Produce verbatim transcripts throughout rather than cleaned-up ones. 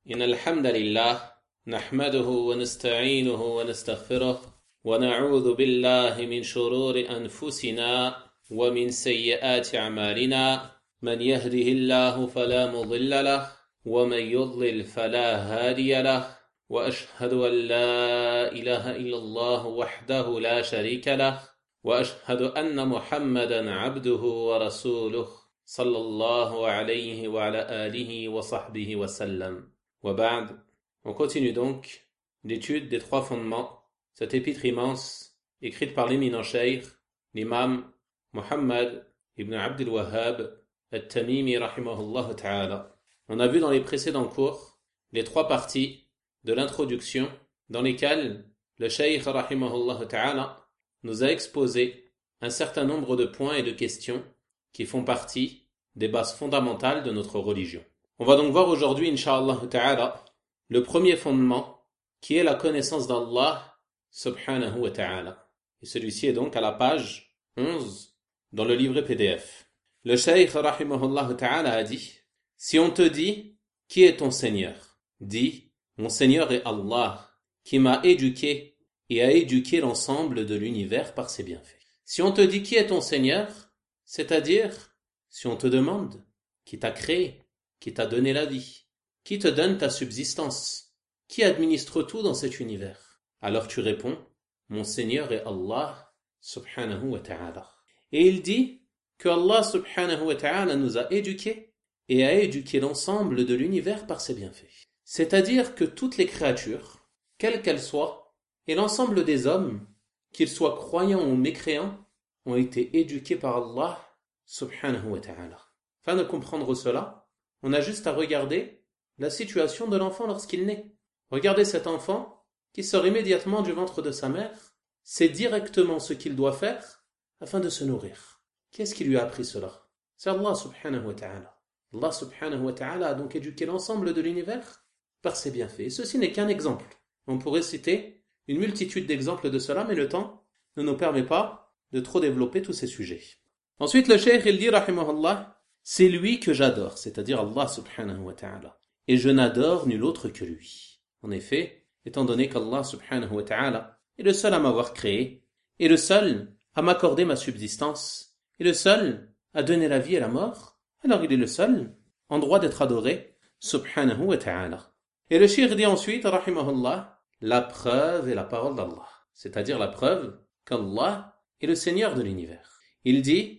إن الحمد لله نحمده ونستعينه ونستغفره ونعوذ بالله من شرور أنفسنا ومن سيئات أعمالنا من يهده الله فلا مضل له ومن يضلل فلا هادي له وأشهد أن لا إله إلا الله وحده لا شريك له وأشهد أن محمدا عبده ورسوله صلى الله عليه وعلى آله وصحبه وسلم. وبعد, on continue donc l'étude des trois fondements, cette épître immense, écrite par l'éminent cheikh, l'imam Muhammad ibn Abd al-Wahhab al-Tamimi rahimahullah ta'ala. On a vu dans les précédents cours les trois parties de l'introduction dans lesquelles le cheikh rahimahullah ta'ala nous a exposé un certain nombre de points et de questions qui font partie des bases fondamentales de notre religion. On va donc voir aujourd'hui, incha'Allah ta'ala, le premier fondement qui est la connaissance d'Allah subhanahu wa ta'ala. Et celui-ci est donc à la page onze dans le livret P D F. Le cheikh rahimahullah ta'ala a dit: si on te dit qui est ton Seigneur, dis mon Seigneur est Allah qui m'a éduqué et a éduqué l'ensemble de l'univers par ses bienfaits. Si on te dit qui est ton Seigneur, c'est-à-dire si on te demande qui t'a créé, qui t'a donné la vie, qui te donne ta subsistance, qui administre tout dans cet univers, alors tu réponds mon Seigneur est Allah subhanahu wa ta'ala. Et il dit que Allah subhanahu wa ta'ala nous a éduqués et a éduqué l'ensemble de l'univers par ses bienfaits. C'est-à-dire que toutes les créatures, quelles qu'elles soient, et l'ensemble des hommes, qu'ils soient croyants ou mécréants, ont été éduqués par Allah subhanahu wa ta'ala. Afin de comprendre cela, on a juste à regarder la situation de l'enfant lorsqu'il naît. Regardez cet enfant qui sort immédiatement du ventre de sa mère, sait directement ce qu'il doit faire afin de se nourrir. Qu'est-ce qui lui a appris cela? C'est Allah subhanahu wa ta'ala. Allah subhanahu wa ta'ala a donc éduqué l'ensemble de l'univers par ses bienfaits. Et ceci n'est qu'un exemple. On pourrait citer une multitude d'exemples de cela, mais le temps ne nous permet pas de trop développer tous ces sujets. Ensuite, le cheikh, il dit, rahimahullah, c'est lui que j'adore, c'est-à-dire Allah subhanahu wa ta'ala. Et je n'adore nul autre que lui. En effet, étant donné qu'Allah subhanahu wa ta'ala est le seul à m'avoir créé, et le seul à m'accorder ma subsistance, et le seul à donner la vie et la mort, alors il est le seul en droit d'être adoré, subhanahu wa ta'ala. Et le cheikh dit ensuite, rahimahullah, la preuve est la parole d'Allah, c'est-à-dire la preuve qu'Allah est le Seigneur de l'univers. Il dit,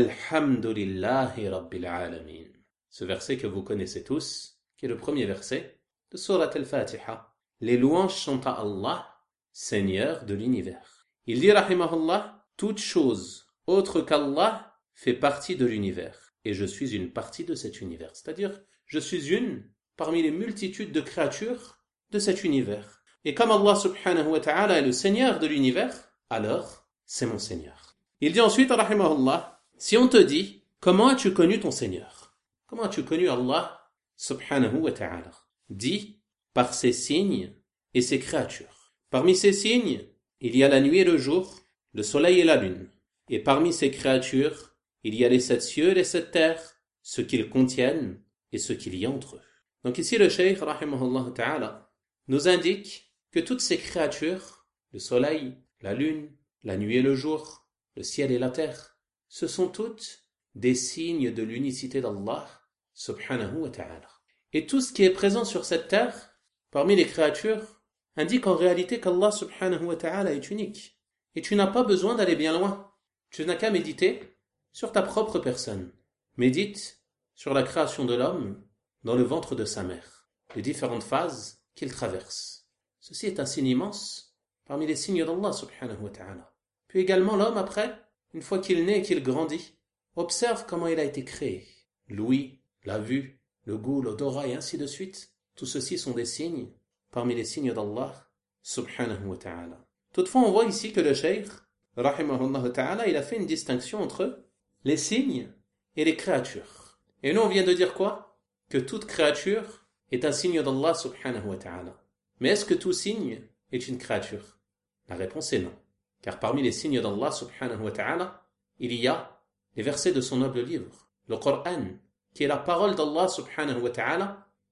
Alhamdulillahi Rabbil Alamin. Ce verset que vous connaissez tous, qui est le premier verset de Surat Al-Fatiha. Les louanges sont à Allah, Seigneur de l'univers. Il dit, rahimahullah, toute chose autre qu'Allah fait partie de l'univers. Et je suis une partie de cet univers. C'est-à-dire, je suis une parmi les multitudes de créatures de cet univers. Et comme Allah subhanahu wa ta'ala est le Seigneur de l'univers, alors c'est mon Seigneur. Il dit ensuite, rahimahullah, si on te dit, comment as-tu connu ton Seigneur? Comment as-tu connu Allah subhanahu wa ta'ala? Dis, par ses signes et ses créatures. Parmi ces signes, il y a la nuit et le jour, le soleil et la lune. Et parmi ces créatures, il y a les sept cieux et les sept terres, ce qu'ils contiennent et ce qu'il y a entre eux. Donc ici le cheikh, rahimahullah ta'ala, nous indique que toutes ces créatures, le soleil, la lune, la nuit et le jour, le ciel et la terre, ce sont toutes des signes de l'unicité d'Allah subhanahu wa ta'ala. Et tout ce qui est présent sur cette terre, parmi les créatures, indique en réalité qu'Allah subhanahu wa ta'ala est unique. Et tu n'as pas besoin d'aller bien loin. Tu n'as qu'à méditer sur ta propre personne. Médite sur la création de l'homme dans le ventre de sa mère, les différentes phases qu'il traverse. Ceci est un signe immense parmi les signes d'Allah subhanahu wa ta'ala. Puis également l'homme après, une fois qu'il naît et qu'il grandit, observe comment il a été créé. L'ouïe, la vue, le goût, l'odorat et ainsi de suite. Tout ceci sont des signes parmi les signes d'Allah subhanahu wa ta'ala. Toutefois, on voit ici que le cheikh, rahimahullah ta'ala, il a fait une distinction entre les signes et les créatures. Et nous, on vient de dire quoi? Que toute créature est un signe d'Allah subhanahu wa ta'ala. Mais est-ce que tout signe est une créature? La réponse est non. Car parmi les signes d'Allah subhanahu wa ta'ala, il y a les versets de son noble livre, le Coran, qui est la parole d'Allah subhanahu wa ta'ala,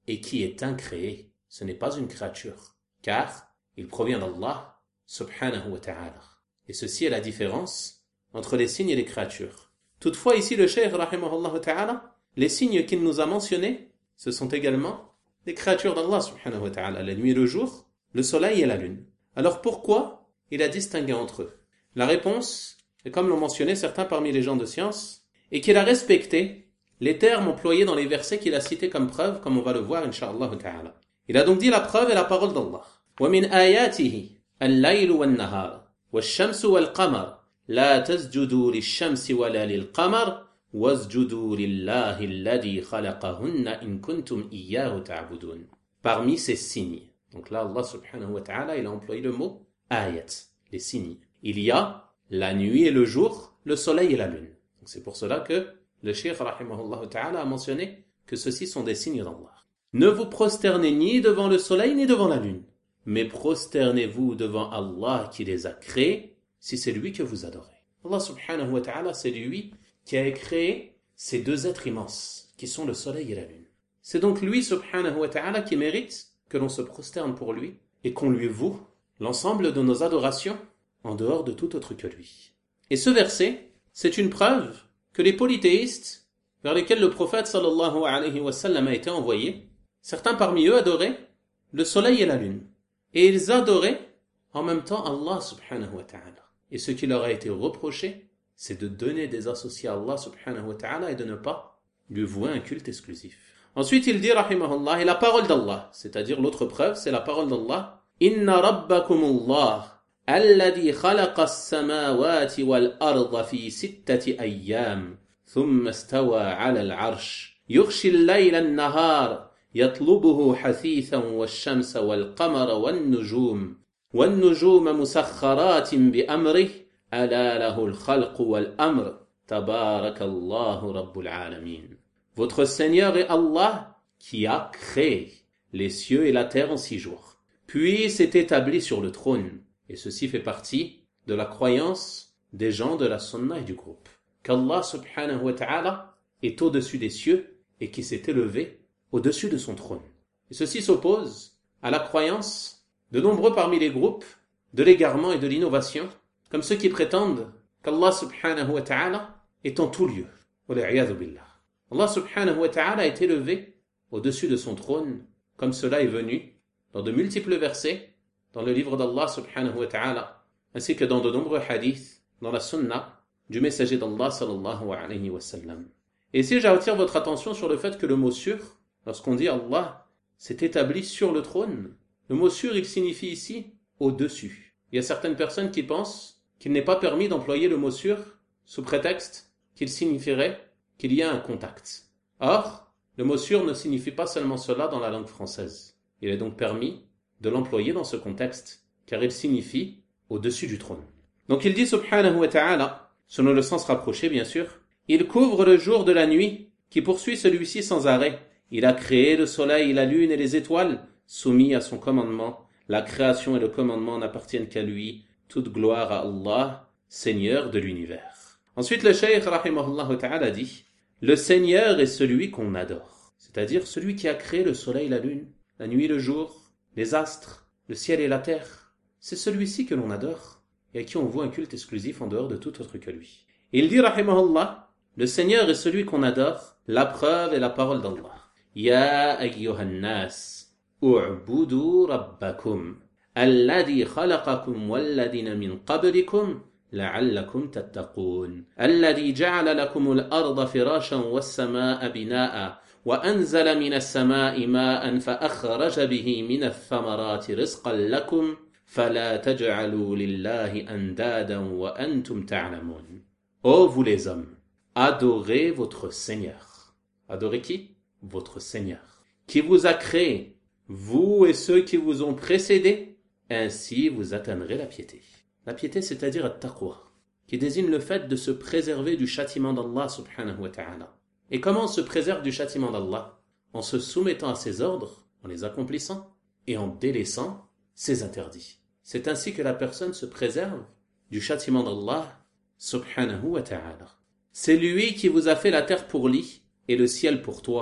et qui est incréé. Ce n'est pas une créature, car il provient d'Allah subhanahu wa ta'ala. Et ceci est la différence entre les signes et les créatures. Toutefois, ici, le cheikh, rahimahullah ta'ala, les signes qu'il nous a mentionnés, ce sont également les créatures d'Allah subhanahu wa ta'ala, la nuit et le jour, le soleil et la lune. Alors pourquoi il a distingué entre eux? La réponse, et comme l'ont mentionné certains parmi les gens de science, est qu'il a respecté les termes employés dans les versets qu'il a cités comme preuve, comme on va le voir, incha'Allah ta'ala. Il a donc dit la preuve est la parole d'Allah. وَمِنْ آيَاتِهِ اللَّيْلُ وَالنَّهَارُ وَالشَّمْسُ وَالْقَمَرُ لَا تَسْجُدُوا لِلشَّمْسِ وَلَا لِلْقَمَرِ وَاسْجُدُوا لِلَّهِ الَّذِي خَلَقَهُنَّ إِن كُنتُمْ إِيَّاهُ تَعْبُدُونَ. Parmi ces signes. Donc là, Allah subhanahu wa ta'ala, il a employé le mot ayat, les signes. Il y a la nuit et le jour, le soleil et la lune. Donc c'est pour cela que le cheikh rahimahullah ta'ala a mentionné que ceux-ci sont des signes d'Allah. Ne vous prosternez ni devant le soleil ni devant la lune, mais prosternez-vous devant Allah qui les a créés, si c'est lui que vous adorez. Allah subhanahu wa ta'ala, c'est lui qui a créé ces deux êtres immenses, qui sont le soleil et la lune. C'est donc lui subhanahu wa ta'ala qui mérite que l'on se prosterne pour lui et qu'on lui voue l'ensemble de nos adorations en dehors de tout autre que lui. Et ce verset, c'est une preuve que les polythéistes vers lesquels le prophète sallallahu alayhi wa sallam a été envoyé, certains parmi eux adoraient le soleil et la lune. Et ils adoraient en même temps Allah subhanahu wa ta'ala. Et ce qui leur a été reproché, c'est de donner des associés à Allah subhanahu wa ta'ala et de ne pas lui vouer un culte exclusif. Ensuite, il dit, rahimahullah, et la parole d'Allah, c'est-à-dire l'autre preuve, c'est la parole d'Allah. Inna rabbakumullah, alladhi khalaqa as-samawati wal-arda fi sittati ayyam, thumma istawa ala al-arsh, yughshi al-layla an-nahar, yatlubuhu hathithan wash-shamsa wal-qamara wan-nujum, wan-nujuma musakhkharatin bi-amrih, ala lahu al-khalqu wal-amr, tabarakallahu rabbul alamin. Votre Seigneur est Allah qui a créé les cieux et la terre en six jours, puis s'est établi sur le trône. Et ceci fait partie de la croyance des gens de la sunna et du groupe. Qu'Allah subhanahu wa ta'ala est au-dessus des cieux et qui s'est élevé au-dessus de son trône. Et ceci s'oppose à la croyance de nombreux parmi les groupes de l'égarement et de l'innovation, comme ceux qui prétendent qu'Allah subhanahu wa ta'ala est en tout lieu. Wal'iyadhu billah. Allah subhanahu wa ta'ala est élevé au-dessus de son trône, comme cela est venu dans de multiples versets dans le livre d'Allah subhanahu wa ta'ala, ainsi que dans de nombreux hadiths dans la sunna du messager d'Allah sallallahu alayhi wa sallam. Et ici, j'attire votre attention sur le fait que le mot sur, lorsqu'on dit Allah s'est établi sur le trône, le mot sur, il signifie ici au-dessus. Il y a certaines personnes qui pensent qu'il n'est pas permis d'employer le mot sur sous prétexte qu'il signifierait qu'il y a un contact. Or, le mot sur ne signifie pas seulement cela dans la langue française. Il est donc permis de l'employer dans ce contexte, car il signifie au-dessus du trône. Donc il dit subhanahu wa ta'ala, selon le sens rapproché bien sûr, il couvre le jour de la nuit, qui poursuit celui-ci sans arrêt. Il a créé le soleil, la lune et les étoiles, soumis à son commandement. La création et le commandement n'appartiennent qu'à lui. Toute gloire à Allah, Seigneur de l'univers. Ensuite, le cheikh rahimahullah ta'ala dit, le Seigneur est celui qu'on adore, c'est-à-dire celui qui a créé le soleil, la lune, la nuit, le jour, les astres, le ciel et la terre. C'est celui-ci que l'on adore et à qui on voue un culte exclusif en dehors de tout autre que lui. Et il dit rahimahullah, le Seigneur est celui qu'on adore, la preuve est la parole d'Allah. Ya ayyuhan nas, u'budu rabbakum, alladhi khalaqakum walladhina min qablikum, لعلكم تتقون الذي جعل لكم الأرض فراشا والسماء بناء وأنزل من السماء ماء فأخرج به من الثمرات رزقا لكم فلا تجعلوا لله أندادا وأنتم تعلمون. Ô vous les hommes, adorez votre Seigneur. Adorez qui? Votre Seigneur, qui vous a créé, vous et ceux qui vous ont précédés, ainsi vous atteindrez la piété. La piété, c'est-à-dire at-taqwa, qui désigne le fait de se préserver du châtiment d'Allah subhanahu wa ta'ala. Et comment on se préserve du châtiment d'Allah? En se soumettant à ses ordres, en les accomplissant, et en délaissant ses interdits. C'est ainsi que la personne se préserve du châtiment d'Allah subhanahu wa ta'ala. C'est lui qui vous a fait la terre pour lit et le ciel pour toi.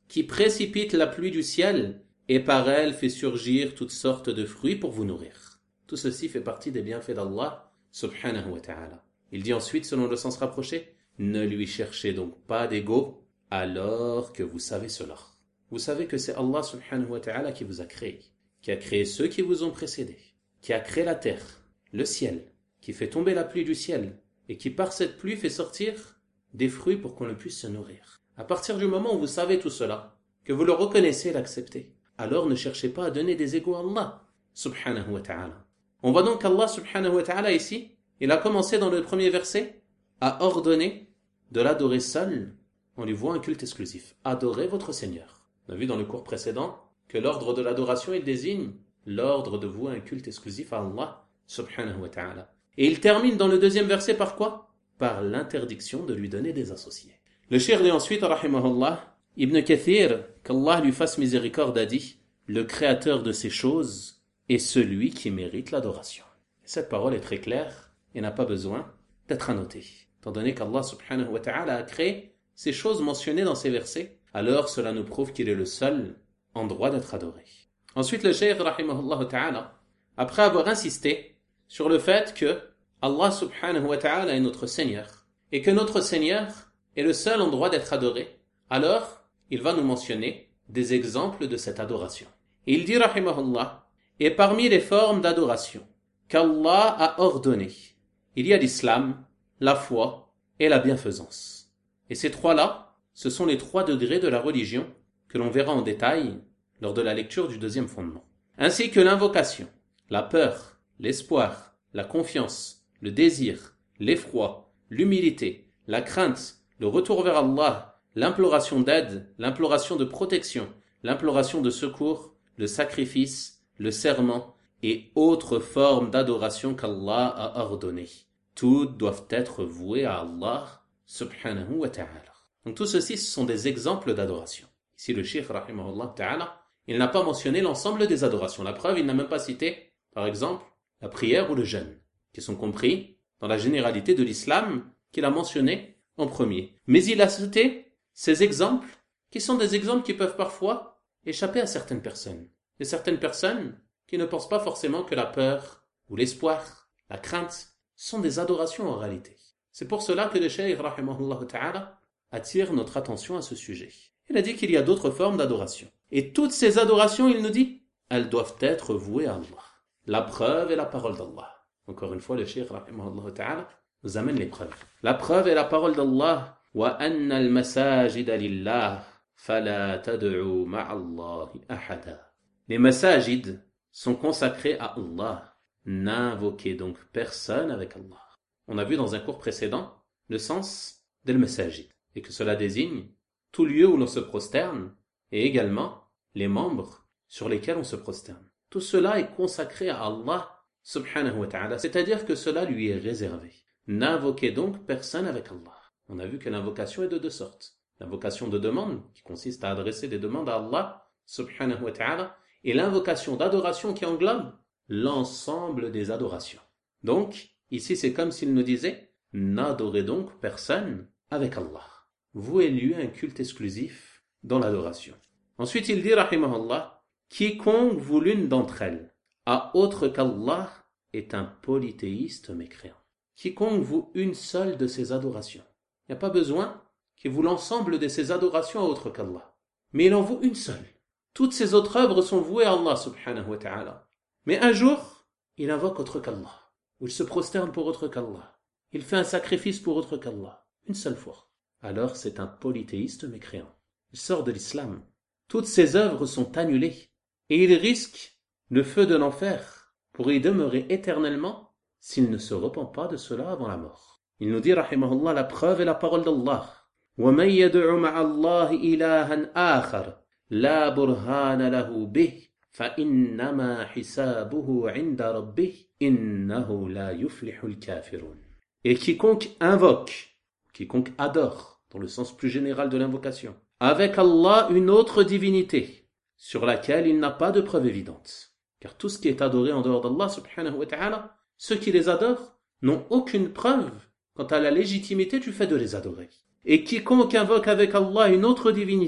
qui précipite la pluie du ciel et par elle fait surgir toutes sortes de fruits pour vous nourrir. Tout ceci fait partie des bienfaits d'Allah subhanahu wa ta'ala. Il dit ensuite, selon le sens rapproché, ne lui cherchez donc pas d'ego alors que vous savez cela. Vous savez que c'est Allah subhanahu wa ta'ala qui vous a créé, qui a créé ceux qui vous ont précédés, qui a créé la terre, le ciel, qui fait tomber la pluie du ciel et qui par cette pluie fait sortir des fruits pour qu'on le puisse se nourrir. À partir du moment où vous savez tout cela, que vous le reconnaissez et l'acceptez, alors ne cherchez pas à donner des égos à Allah subhanahu wa ta'ala. On voit donc qu'Allah subhanahu wa ta'ala ici, il a commencé dans le premier verset à ordonner de l'adorer seul en lui vouant un culte exclusif. Adorez votre Seigneur. On a vu dans le cours précédent que l'ordre de l'adoration, il désigne l'ordre de vouer un culte exclusif à Allah subhanahu wa ta'ala. Et il termine dans le deuxième verset par quoi? Par l'interdiction de lui donner des associés. Le cheikh dit ensuite, rahimahullah, Ibn Kathir, qu'Allah lui fasse miséricorde, a dit, le créateur de ces choses est celui qui mérite l'adoration. Cette parole est très claire et n'a pas besoin d'être annotée. Étant donné qu'Allah subhanahu wa ta'ala a créé ces choses mentionnées dans ces versets, alors cela nous prouve qu'il est le seul en droit d'être adoré. Ensuite, le cheikh, rahimahullah ta'ala, après avoir insisté sur le fait que Allah subhanahu wa ta'ala est notre Seigneur et que notre Seigneur est le seul en droit d'être adoré, alors il va nous mentionner des exemples de cette adoration. Et il dit, rahimahullah, et parmi les formes d'adoration qu'Allah a ordonnées, il y a l'islam, la foi et la bienfaisance. Et ces trois-là, ce sont les trois degrés de la religion que l'on verra en détail lors de la lecture du deuxième fondement. Ainsi que l'invocation, la peur, l'espoir, la confiance, le désir, l'effroi, l'humilité, la crainte, le retour vers Allah, l'imploration d'aide, l'imploration de protection, l'imploration de secours, le sacrifice, le serment et autres formes d'adoration qu'Allah a ordonnées. Toutes doivent être vouées à Allah subhanahu wa ta'ala. Donc tout ceci, ce sont des exemples d'adoration. Ici le cheikh rahimahullah ta'ala, il n'a pas mentionné l'ensemble des adorations. La preuve, il n'a même pas cité, par exemple, la prière ou le jeûne, qui sont compris dans la généralité de l'islam qu'il a mentionné en premier. Mais il a cité ces exemples, qui sont des exemples qui peuvent parfois échapper à certaines personnes. Et certaines personnes qui ne pensent pas forcément que la peur ou l'espoir, la crainte, sont des adorations en réalité. C'est pour cela que le cheikh rahimahullah ta'ala attire notre attention à ce sujet. Il a dit qu'il y a d'autres formes d'adoration. Et toutes ces adorations, il nous dit, elles doivent être vouées à Allah. La preuve est la parole d'Allah. Encore une fois, le cheikh rahimahullah ta'ala nous amène les preuves. La preuve est la parole d'Allah. وَأَنَّ الْمَسَاجِدَ لِلَّهِ فَلَا تَدْعُوا مَعَ اللَّهِ أَحَدًا. Les masajid sont consacrés à Allah. N'invoquez donc personne avec Allah. On a vu dans un cours précédent le sens del masajid et que cela désigne tout lieu où l'on se prosterne et également les membres sur lesquels on se prosterne. Tout cela est consacré à Allah subhanahu wa ta'ala, c'est-à-dire que cela lui est réservé. N'invoquez donc personne avec Allah. On a vu que l'invocation est de deux sortes. L'invocation de demande, qui consiste à adresser des demandes à Allah subhanahu wa ta'ala, et l'invocation d'adoration qui englobe l'ensemble des adorations. Donc, ici c'est comme s'il nous disait, n'adorez donc personne avec Allah. Vouez-lui un culte exclusif dans l'adoration. Ensuite il dit, rahimahullah, quiconque voue l'une d'entre elles, à autre qu'Allah, est un polythéiste mécréant. Quiconque voue une seule de ses adorations. Il n'y a pas besoin qu'il voue l'ensemble de ses adorations à autre qu'Allah. Mais il en voue une seule. Toutes ses autres œuvres sont vouées à Allah subhanahu wa ta'ala. Mais un jour, il invoque autre qu'Allah. Ou il se prosterne pour autre qu'Allah. Il fait un sacrifice pour autre qu'Allah. Une seule fois. Alors c'est un polythéiste mécréant. Il sort de l'islam. Toutes ses œuvres sont annulées. Et il risque le feu de l'enfer pour y demeurer éternellement s'il ne se repent pas de cela avant la mort. Il nous dit, rahimahullah, la preuve est la parole d'Allah. وَمَنْ يَدْعُ مَعَ اللَّهِ إِلَهًا آخَرَ لَا بُرْهَانَ لَهُ بِهِ فَإِنَّمَا حِسَابُهُ عِنْدَ رَبِّهِ إِنَّهُ لَا يُفْلِحُ الْكَافِرُونَ. Et quiconque invoque, quiconque adore, dans le sens plus général de l'invocation, avec Allah une autre divinité, sur laquelle il n'a pas de preuve évidente. Car tout ce qui est adoré en dehors d'Allah subhanahu wa ta'ala, ceux qui les adorent n'ont aucune preuve quant à la légitimité du fait de les adorer. Et quiconque invoque avec Allah une autre divinité,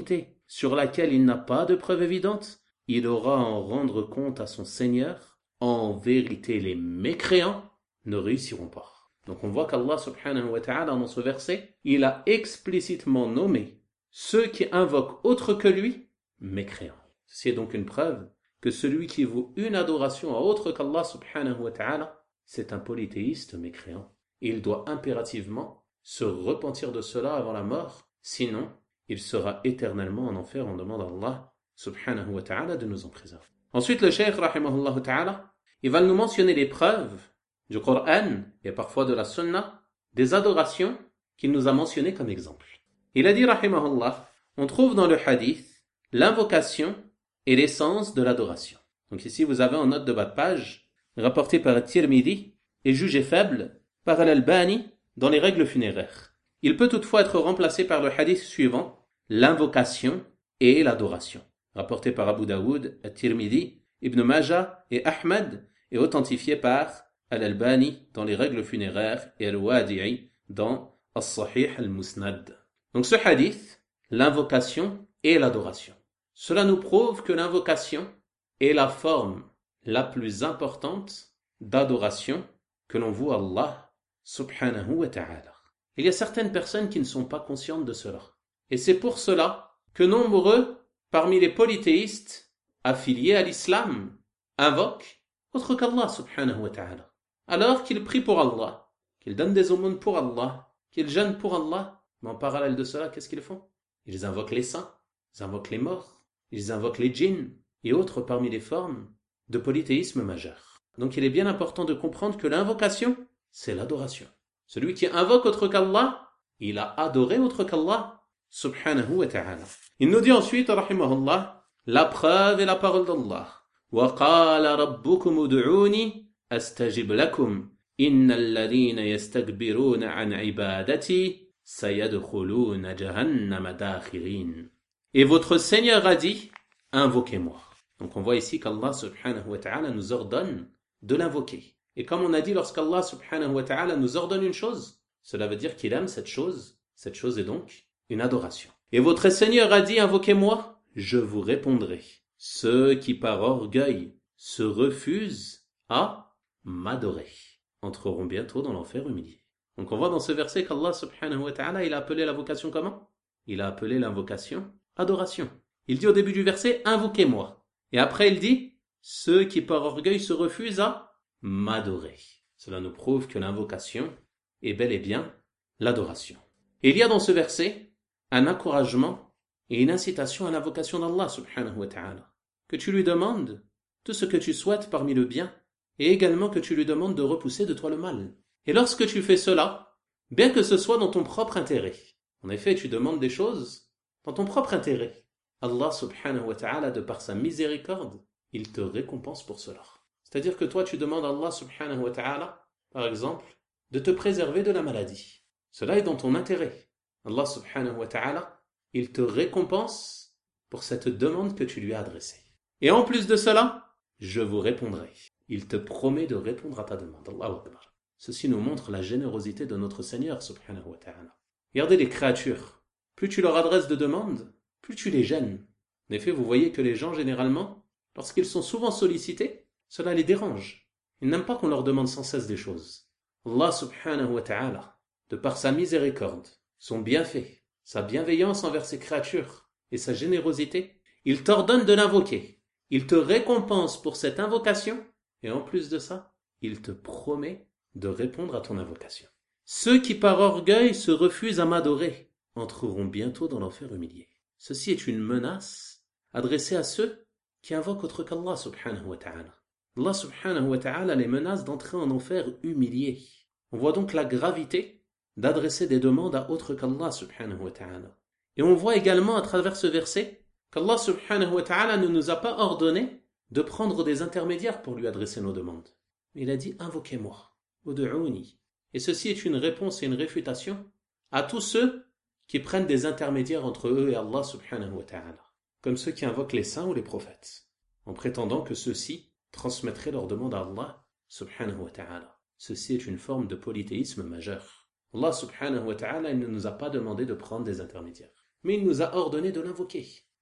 sur laquelle il n'a pas de preuve évidente, il aura à en rendre compte à son Seigneur. En vérité, les mécréants ne réussiront pas. Donc on voit qu'Allah subhanahu wa ta'ala dans ce verset, il a explicitement nommé ceux qui invoquent autre que lui, mécréants. C'est donc une preuve que celui qui voue une adoration à autre qu'Allah subhanahu wa ta'ala, c'est un polythéiste mécréant. Il doit impérativement se repentir de cela avant la mort, sinon il sera éternellement en enfer. On demande à Allah subhanahu wa ta'ala de nous en préserver. Ensuite le cheikh rahimahullah ta'ala, il va nous mentionner les preuves du Coran et parfois de la Sunna, des adorations qu'il nous a mentionnées comme exemple. Il a dit rahimahullah, on trouve dans le hadith l'invocation et l'essence de l'adoration. Donc ici vous avez en note de bas de page, rapporté par Tirmidhi et jugé faible par Al-Albani dans les règles funéraires. Il peut toutefois être remplacé par le hadith suivant, l'invocation et l'adoration, rapporté par Abu Daoud, At-Tirmidhi, Ibn Majah et Ahmad, et authentifié par Al-Albani dans les règles funéraires et Al-Wadi'i dans As-Sahih Al-Musnad. Donc ce hadith, l'invocation et l'adoration. Cela nous prouve que l'invocation est la forme la plus importante d'adoration que l'on voue à Allah subhanahu wa ta'ala. Il y a certaines personnes qui ne sont pas conscientes de cela. Et c'est pour cela que nombreux parmi les polythéistes affiliés à l'islam invoquent autre qu'Allah subhanahu wa ta'ala. Alors qu'ils prient pour Allah, qu'ils donnent des aumônes pour Allah, qu'ils jeûnent pour Allah, mais en parallèle de cela, qu'est-ce qu'ils font? Ils invoquent les saints, ils invoquent les morts, ils invoquent les djinns et autres parmi les formes de polythéisme majeur. Donc il est bien important de comprendre que l'invocation, c'est l'adoration. Celui qui invoque autre qu'Allah, il a adoré autre qu'Allah subhanahu wa ta'ala. Il nous dit ensuite, rahimahullah, la preuve est la parole d'Allah. وَقَالَ رَبُّكُمُ ادْعُونِي أَسْتَجِبْ لَكُمْ إِنَّ الَّذِينَ يَسْتَكْبِرُونَ عَنْ عِبَادَتِي سَيَدْخُلُونَ جَهَنَّمَ دَاخِرِينَ. Et votre Seigneur a dit, invoquez-moi. Donc on voit ici qu'Allah subhanahu wa ta'ala nous ordonne de l'invoquer. Et comme on a dit, lorsqu'Allah subhanahu wa ta'ala nous ordonne une chose, cela veut dire qu'il aime cette chose. Cette chose est donc une adoration. Et votre Seigneur a dit, invoquez-moi, je vous répondrai. Ceux qui par orgueil se refusent à m'adorer entreront bientôt dans l'enfer humilié. Donc on voit dans ce verset qu'Allah subhanahu wa ta'ala, il a appelé l'invocation comment? Il a appelé l'invocation adoration. Il dit au début du verset, invoquez-moi. Et après il dit, ceux qui par orgueil se refusent à m'adorer. Cela nous prouve que l'invocation est bel et bien l'adoration. Et il y a dans ce verset un encouragement et une incitation à l'invocation d'Allah subhanahu wa ta'ala. Que tu lui demandes tout ce que tu souhaites parmi le bien et également que tu lui demandes de repousser de toi le mal. Et lorsque tu fais cela, bien que ce soit dans ton propre intérêt, en effet tu demandes des choses dans ton propre intérêt, Allah subhanahu wa ta'ala, de par sa miséricorde, il te récompense pour cela. C'est-à-dire que toi tu demandes à Allah subhanahu wa ta'ala, par exemple, de te préserver de la maladie. Cela est dans ton intérêt. Allah subhanahu wa ta'ala, il te récompense pour cette demande que tu lui as adressée. Et en plus de cela, je vous répondrai. Il te promet de répondre à ta demande. Allahu Akbar. Ceci nous montre la générosité de notre Seigneur subhanahu wa ta'ala. Regardez les créatures. Plus tu leur adresses de demandes, plus tu les gênes. En effet, vous voyez que les gens, généralement, lorsqu'ils sont souvent sollicités, cela les dérange. Ils n'aiment pas qu'on leur demande sans cesse des choses. Allah subhanahu wa ta'ala, de par sa miséricorde, son bienfait, sa bienveillance envers ses créatures et sa générosité, il t'ordonne de l'invoquer. Il te récompense pour cette invocation et en plus de ça, il te promet de répondre à ton invocation. Ceux qui par orgueil se refusent à m'adorer entreront bientôt dans l'enfer humilié. Ceci est une menace adressée à ceux qui invoquent autre qu'Allah subhanahu wa ta'ala. Allah subhanahu wa ta'ala les menace d'entrer en enfer humilié. On voit donc la gravité d'adresser des demandes à autre qu'Allah subhanahu wa ta'ala. Et on voit également à travers ce verset qu'Allah subhanahu wa ta'ala ne nous a pas ordonné de prendre des intermédiaires pour lui adresser nos demandes. Il a dit, invoquez-moi, ud'ouni. Et ceci est une réponse et une réfutation à tous ceux qui prennent des intermédiaires entre eux et Allah subhanahu wa ta'ala, comme ceux qui invoquent les saints ou les prophètes, en prétendant que ceux-ci transmettraient leurs demandes à Allah subhanahu wa ta'ala. Ceci est une forme de polythéisme majeur. Allah subhanahu wa ta'ala, il ne nous a pas demandé de prendre des intermédiaires, mais il nous a ordonné de l'invoquer.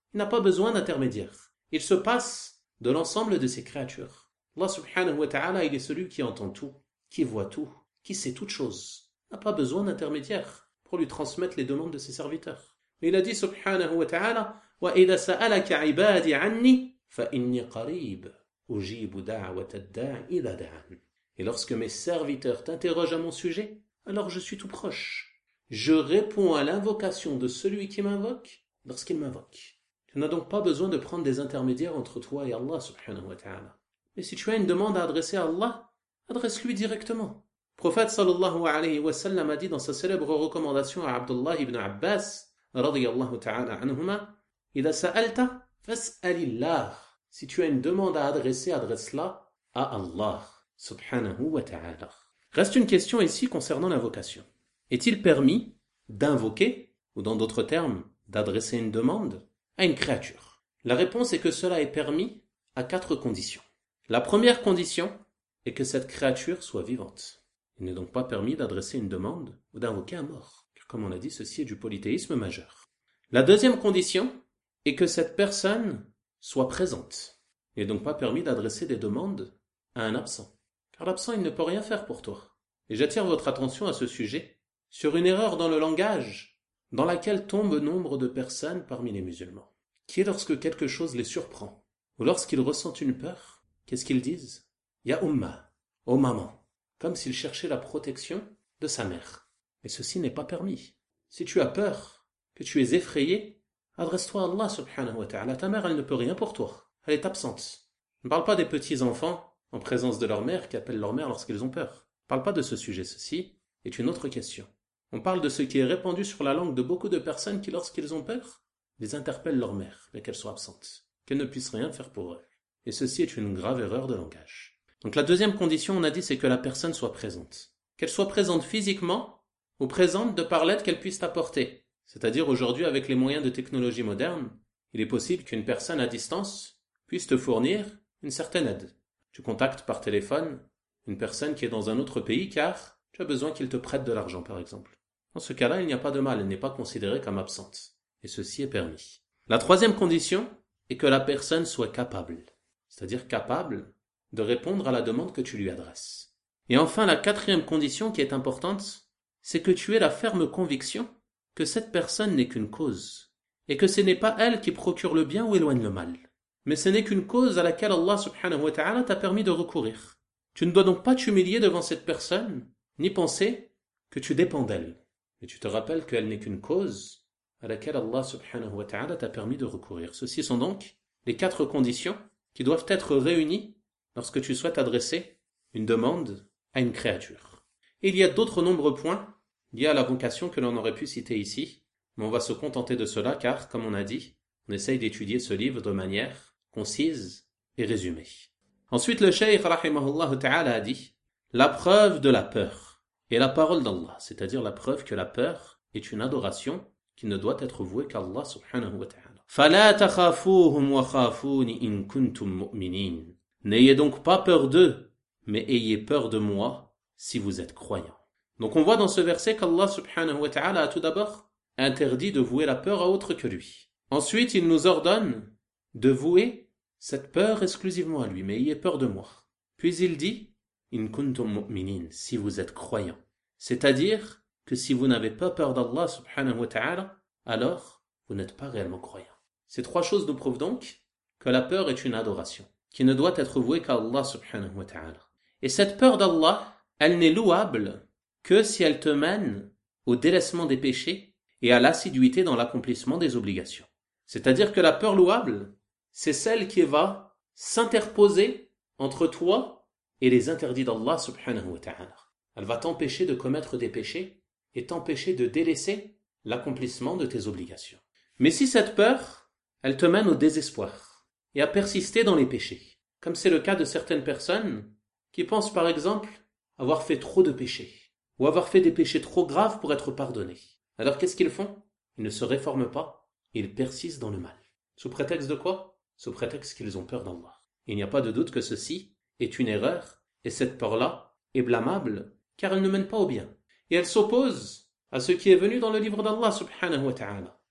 Il n'a pas besoin d'intermédiaire. Il se passe de l'ensemble de ses créatures. Allah subhanahu wa ta'ala, il est celui qui entend tout, qui voit tout, qui sait toutes choses. Il n'a pas besoin d'intermédiaire pour lui transmettre les demandes de ses serviteurs. Mais il a dit subhanahu wa ta'ala وَإِذَا سَأَلَكَ عِبَادِ عَنِّي فَإِنِّي قَرِيبٌ أُجِيبُ دَعْوَةَ الدَّاعِ إِذَا دَعَانِ. Et lorsque mes serviteurs t'interrogent à mon sujet, alors je suis tout proche. Je réponds à l'invocation de celui qui m'invoque lorsqu'il m'invoque. Tu n'as donc pas besoin de prendre des intermédiaires entre toi et Allah subhanahu wa ta'ala. Mais si tu as une demande à adresser à Allah, adresse-lui directement. Le prophète sallallahu alayhi wa sallam a dit dans sa célèbre recommandation à Abdullah ibn Abbas radiyallahu ta'ala anhuma إِذَا سَأَلْتَ فَاسْأَلِ اللَّهِ. Si tu as une demande à adresser, adresse-la à Allah subhanahu wa ta'ala. Reste une question ici concernant l'invocation. Est-il permis d'invoquer, ou dans d'autres termes, d'adresser une demande à une créature? La réponse est que cela est permis à quatre conditions. La première condition est que cette créature soit vivante. Il n'est donc pas permis d'adresser une demande ou d'invoquer un mort, car comme on l'a dit, ceci est du polythéisme majeur. La deuxième condition est que cette personne soit présente. Il n'est donc pas permis d'adresser des demandes à un absent, car l'absent il ne peut rien faire pour toi. Et j'attire votre attention à ce sujet sur une erreur dans le langage dans laquelle tombe nombre de personnes parmi les musulmans, qui est lorsque quelque chose les surprend, ou lorsqu'ils ressentent une peur, qu'est-ce qu'ils disent? Ya umma, ô maman, comme s'ils cherchaient la protection de sa mère. Mais ceci n'est pas permis. Si tu as peur, que tu es effrayé, adresse-toi à Allah subhanahu wa ta'ala. Ta mère, elle ne peut rien pour toi. Elle est absente. Ne parle pas des petits enfants en présence de leur mère qui appellent leur mère lorsqu'ils ont peur. Ne parle pas de ce sujet. Ceci est une autre question. On parle de ce qui est répandu sur la langue de beaucoup de personnes qui, lorsqu'ils ont peur, les interpellent leur mère, mais qu'elle soit absente, qu'elle ne puisse rien faire pour eux. Et ceci est une grave erreur de langage. Donc la deuxième condition, on a dit, c'est que la personne soit présente. Qu'elle soit présente physiquement ou présente de par l'aide qu'elle puisse t'apporter. C'est-à-dire aujourd'hui, avec les moyens de technologie moderne, il est possible qu'une personne à distance puisse te fournir une certaine aide. Tu contactes par téléphone une personne qui est dans un autre pays car tu as besoin qu'il te prête de l'argent, par exemple. Dans ce cas-là, il n'y a pas de mal, elle n'est pas considérée comme absente. Et ceci est permis. La troisième condition est que la personne soit capable, c'est-à-dire capable de répondre à la demande que tu lui adresses. Et enfin, la quatrième condition qui est importante, c'est que tu aies la ferme conviction que cette personne n'est qu'une cause, et que ce n'est pas elle qui procure le bien ou éloigne le mal, mais ce n'est qu'une cause à laquelle Allah subhanahu wa ta'ala t'a permis de recourir. Tu ne dois donc pas t'humilier devant cette personne, ni penser que tu dépends d'elle. Mais tu te rappelles qu'elle n'est qu'une cause à laquelle Allah subhanahu wa ta'ala t'a permis de recourir. Ceci sont donc les quatre conditions qui doivent être réunies lorsque tu souhaites adresser une demande à une créature. Et il y a d'autres nombreux points liés à la vocation que l'on aurait pu citer ici, mais on va se contenter de cela car, comme on a dit, on essaye d'étudier ce livre de manière concise et résumée. Ensuite, le cheikh rahimahullah ta'ala a dit la preuve de la peur et la parole d'Allah, c'est-à-dire la preuve que la peur est une adoration qui ne doit être vouée qu'à Allah subhanahu wa ta'ala. فَلَا تَخَافُوهُمْ وَخَافُونِ إِن كُنتُم مُؤْمِنِينَ. N'ayez donc pas peur d'eux, mais ayez peur de moi si vous êtes croyants. Donc on voit dans ce verset qu'Allah subhanahu wa ta'ala a tout d'abord interdit de vouer la peur à autre que lui. Ensuite, il nous ordonne de vouer cette peur exclusivement à lui, mais ayez peur de moi. Puis il dit In kuntum mu'minin, si vous êtes croyants. C'est-à-dire que si vous n'avez pas peur d'Allah subhanahu wa ta'ala, alors vous n'êtes pas réellement croyants. Ces trois choses nous prouvent donc que la peur est une adoration, qui ne doit être vouée qu'à Allah subhanahu wa ta'ala. Et cette peur d'Allah, elle n'est louable que si elle te mène au délaissement des péchés et à l'assiduité dans l'accomplissement des obligations. C'est-à-dire que la peur louable, c'est celle qui va s'interposer entre toi et les interdits d'Allah subhanahu wa ta'ala. Elle va t'empêcher de commettre des péchés et t'empêcher de délaisser l'accomplissement de tes obligations. Mais si cette peur, elle te mène au désespoir et à persister dans les péchés, comme c'est le cas de certaines personnes qui pensent par exemple avoir fait trop de péchés ou avoir fait des péchés trop graves pour être pardonnés. Alors qu'est-ce qu'ils font? Ils ne se réforment pas et ils persistent dans le mal. Sous prétexte de quoi? Sous prétexte qu'ils ont peur d'Allah. Il n'y a pas de doute que ceci est une erreur, et cette peur-là est blâmable, car elle ne mène pas au bien. Et elle s'oppose à ce qui est venu dans le livre d'Allah subhanahu wa ta'ala.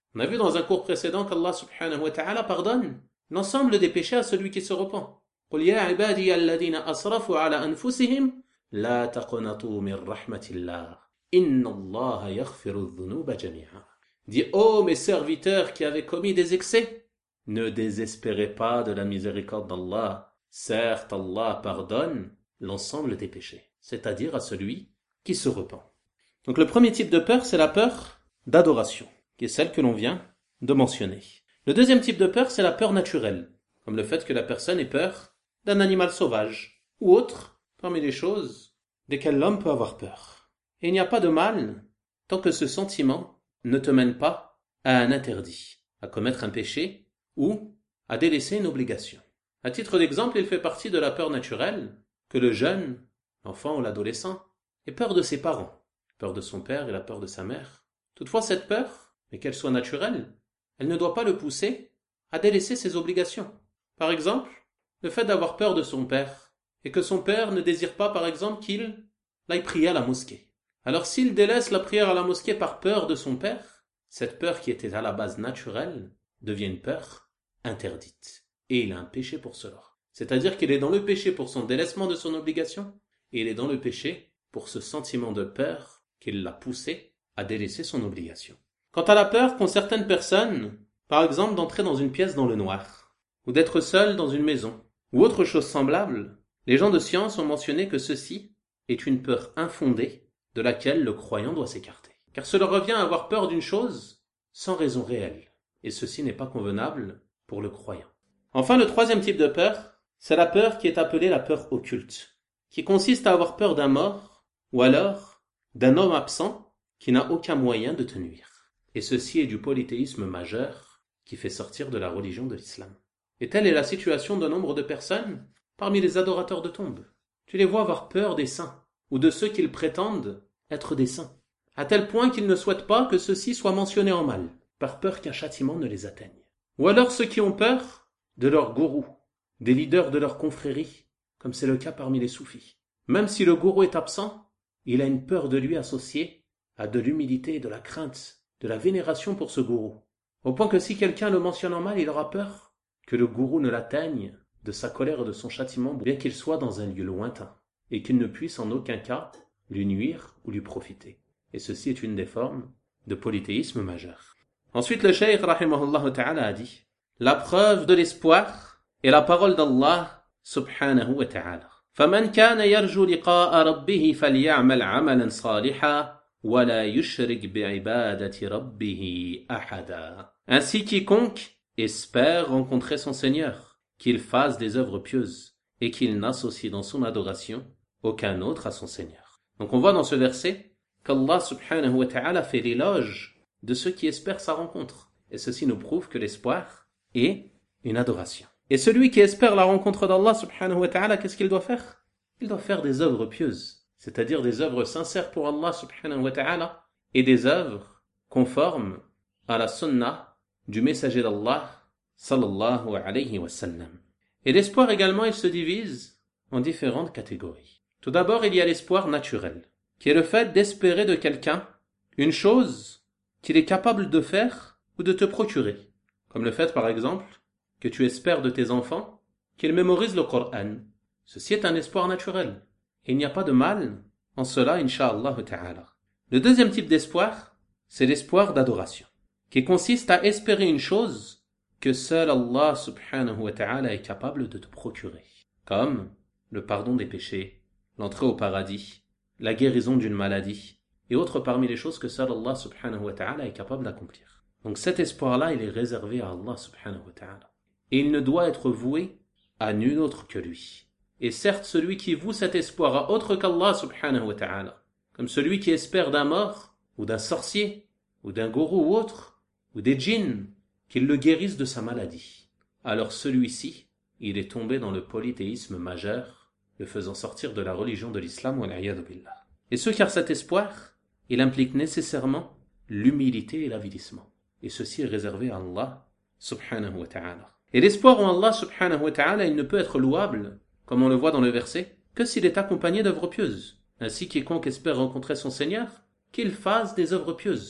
On a vu dans un cours précédent qu'Allah subhanahu wa ta'ala pardonne l'ensemble des péchés à celui qui se repent. قُلْ يَا عِبَادِيَ الَّذِينَ أَسْرَفُوا عَلَى أَنفُسِهِمْ لَا تَقْنَطُوا مِنْ رَحْمَةِ اللَّهِ إِنَّ اللَّهَ يَغْفِرُ الذُّنُوبَ جَمِيعًا. Dis, ô mes serviteurs qui avaient commis des excès, ne désespérez pas de la miséricorde d'Allah. Certes, Allah pardonne l'ensemble des péchés, c'est-à-dire à celui qui se repent. Donc le premier type de peur, c'est la peur d'adoration, qui est celle que l'on vient de mentionner. Le deuxième type de peur, c'est la peur naturelle, comme le fait que la personne ait peur d'un animal sauvage, ou autre, parmi les choses desquelles l'homme peut avoir peur. Et il n'y a pas de mal tant que ce sentiment ne te mène pas à un interdit, à commettre un péché ou à délaisser une obligation. À titre d'exemple, il fait partie de la peur naturelle que le jeune, l'enfant ou l'adolescent, ait peur de ses parents, peur de son père et la peur de sa mère. Toutefois, cette peur, mais qu'elle soit naturelle, elle ne doit pas le pousser à délaisser ses obligations. Par exemple, le fait d'avoir peur de son père, et que son père ne désire pas, par exemple, qu'il aille prier à la mosquée. Alors s'il délaisse la prière à la mosquée par peur de son père, cette peur qui était à la base naturelle devient une peur interdite. Et il a un péché pour cela. C'est-à-dire qu'il est dans le péché pour son délaissement de son obligation, et il est dans le péché pour ce sentiment de peur qui l'a poussé à délaisser son obligation. Quant à la peur qu'ont certaines personnes, par exemple d'entrer dans une pièce dans le noir, ou d'être seul dans une maison, ou autre chose semblable, les gens de science ont mentionné que ceci est une peur infondée de laquelle le croyant doit s'écarter. Car cela revient à avoir peur d'une chose sans raison réelle, et ceci n'est pas convenable pour le croyant. Enfin, le troisième type de peur, c'est la peur qui est appelée la peur occulte, qui consiste à avoir peur d'un mort, ou alors d'un homme absent qui n'a aucun moyen de te nuire. Et ceci est du polythéisme majeur qui fait sortir de la religion de l'islam. Et telle est la situation de nombre de personnes parmi les adorateurs de tombes. Tu les vois avoir peur des saints, ou de ceux qu'ils prétendent être des saints, à tel point qu'ils ne souhaitent pas que ceux-ci soient mentionnés en mal, par peur qu'un châtiment ne les atteigne. Ou alors ceux qui ont peur de leurs gourous, des leaders de leur confrérie, comme c'est le cas parmi les soufis. Même si le gourou est absent, il a une peur de lui associée à de l'humilité, de la crainte, de la vénération pour ce gourou. Au point que si quelqu'un le mentionne en mal, il aura peur que le gourou ne l'atteigne de sa colère et de son châtiment, bien qu'il soit dans un lieu lointain, et qu'il ne puisse en aucun cas lui nuire ou lui profiter. Et ceci est une des formes de polythéisme majeur. Ensuite, le cheikh rahimahullah ta'ala a dit: la preuve de l'espoir est la parole d'Allah subhanahu wa ta'ala. فَمَنْ كَانَ يَرْجُو لِقَاءَ رَبِّهِ فَلْيَعْمَلْ عَمَلًا صَالِحًا وَلَا يُشْرِكْ بِعِبَادَةِ رَبِّهِ أَحَدًا. Ainsi, quiconque espère rencontrer son Seigneur, qu'il fasse des œuvres pieuses et qu'il n'associe dans son adoration aucun autre à son Seigneur. Donc on voit dans ce verset qu'Allah subhanahu wa ta'ala fait l'éloge de ceux qui espèrent sa rencontre. Et ceci nous prouve que l'espoir est une adoration. Et celui qui espère la rencontre d'Allah subhanahu wa ta'ala, qu'est-ce qu'il doit faire? Il doit faire des œuvres pieuses, c'est-à-dire des œuvres sincères pour Allah subhanahu wa ta'ala, et des œuvres conformes à la sunna du messager d'Allah sallallahu alayhi wa sallam. Et l'espoir également, il se divise en différentes catégories. Tout d'abord, il y a l'espoir naturel, qui est le fait d'espérer de quelqu'un une chose qu'il est capable de faire ou de te procurer. Comme le fait, par exemple, que tu espères de tes enfants qu'ils mémorisent le Coran. Ceci est un espoir naturel. Et il n'y a pas de mal en cela, incha'Allah ta'ala. Le deuxième type d'espoir, c'est l'espoir d'adoration, qui consiste à espérer une chose que seul Allah subhanahu wa ta'ala est capable de te procurer. Comme le pardon des péchés, l'entrée au paradis, la guérison d'une maladie, et autres parmi les choses que seul Allah subhanahu wa ta'ala est capable d'accomplir. Donc cet espoir-là, il est réservé à Allah subhanahu wa ta'ala. Et il ne doit être voué à nul autre que lui. Et certes, celui qui voue cet espoir à autre qu'Allah subhanahu wa ta'ala, comme celui qui espère d'un mort, ou d'un sorcier, ou d'un gourou ou autre, ou des djinns, qu'ils le guérissent de sa maladie, alors celui-ci, il est tombé dans le polythéisme majeur, le faisant sortir de la religion de l'islam, wal-'iyadhu billah. Et ce car cet espoir, il implique nécessairement l'humilité et l'avilissement. Et ceci est réservé à Allah subhanahu wa ta'ala. Et l'espoir en Allah subhanahu wa ta'ala, il ne peut être louable, comme on le voit dans le verset, que s'il est accompagné d'œuvres pieuses. Ainsi, quiconque espère rencontrer son Seigneur, qu'il fasse des œuvres pieuses.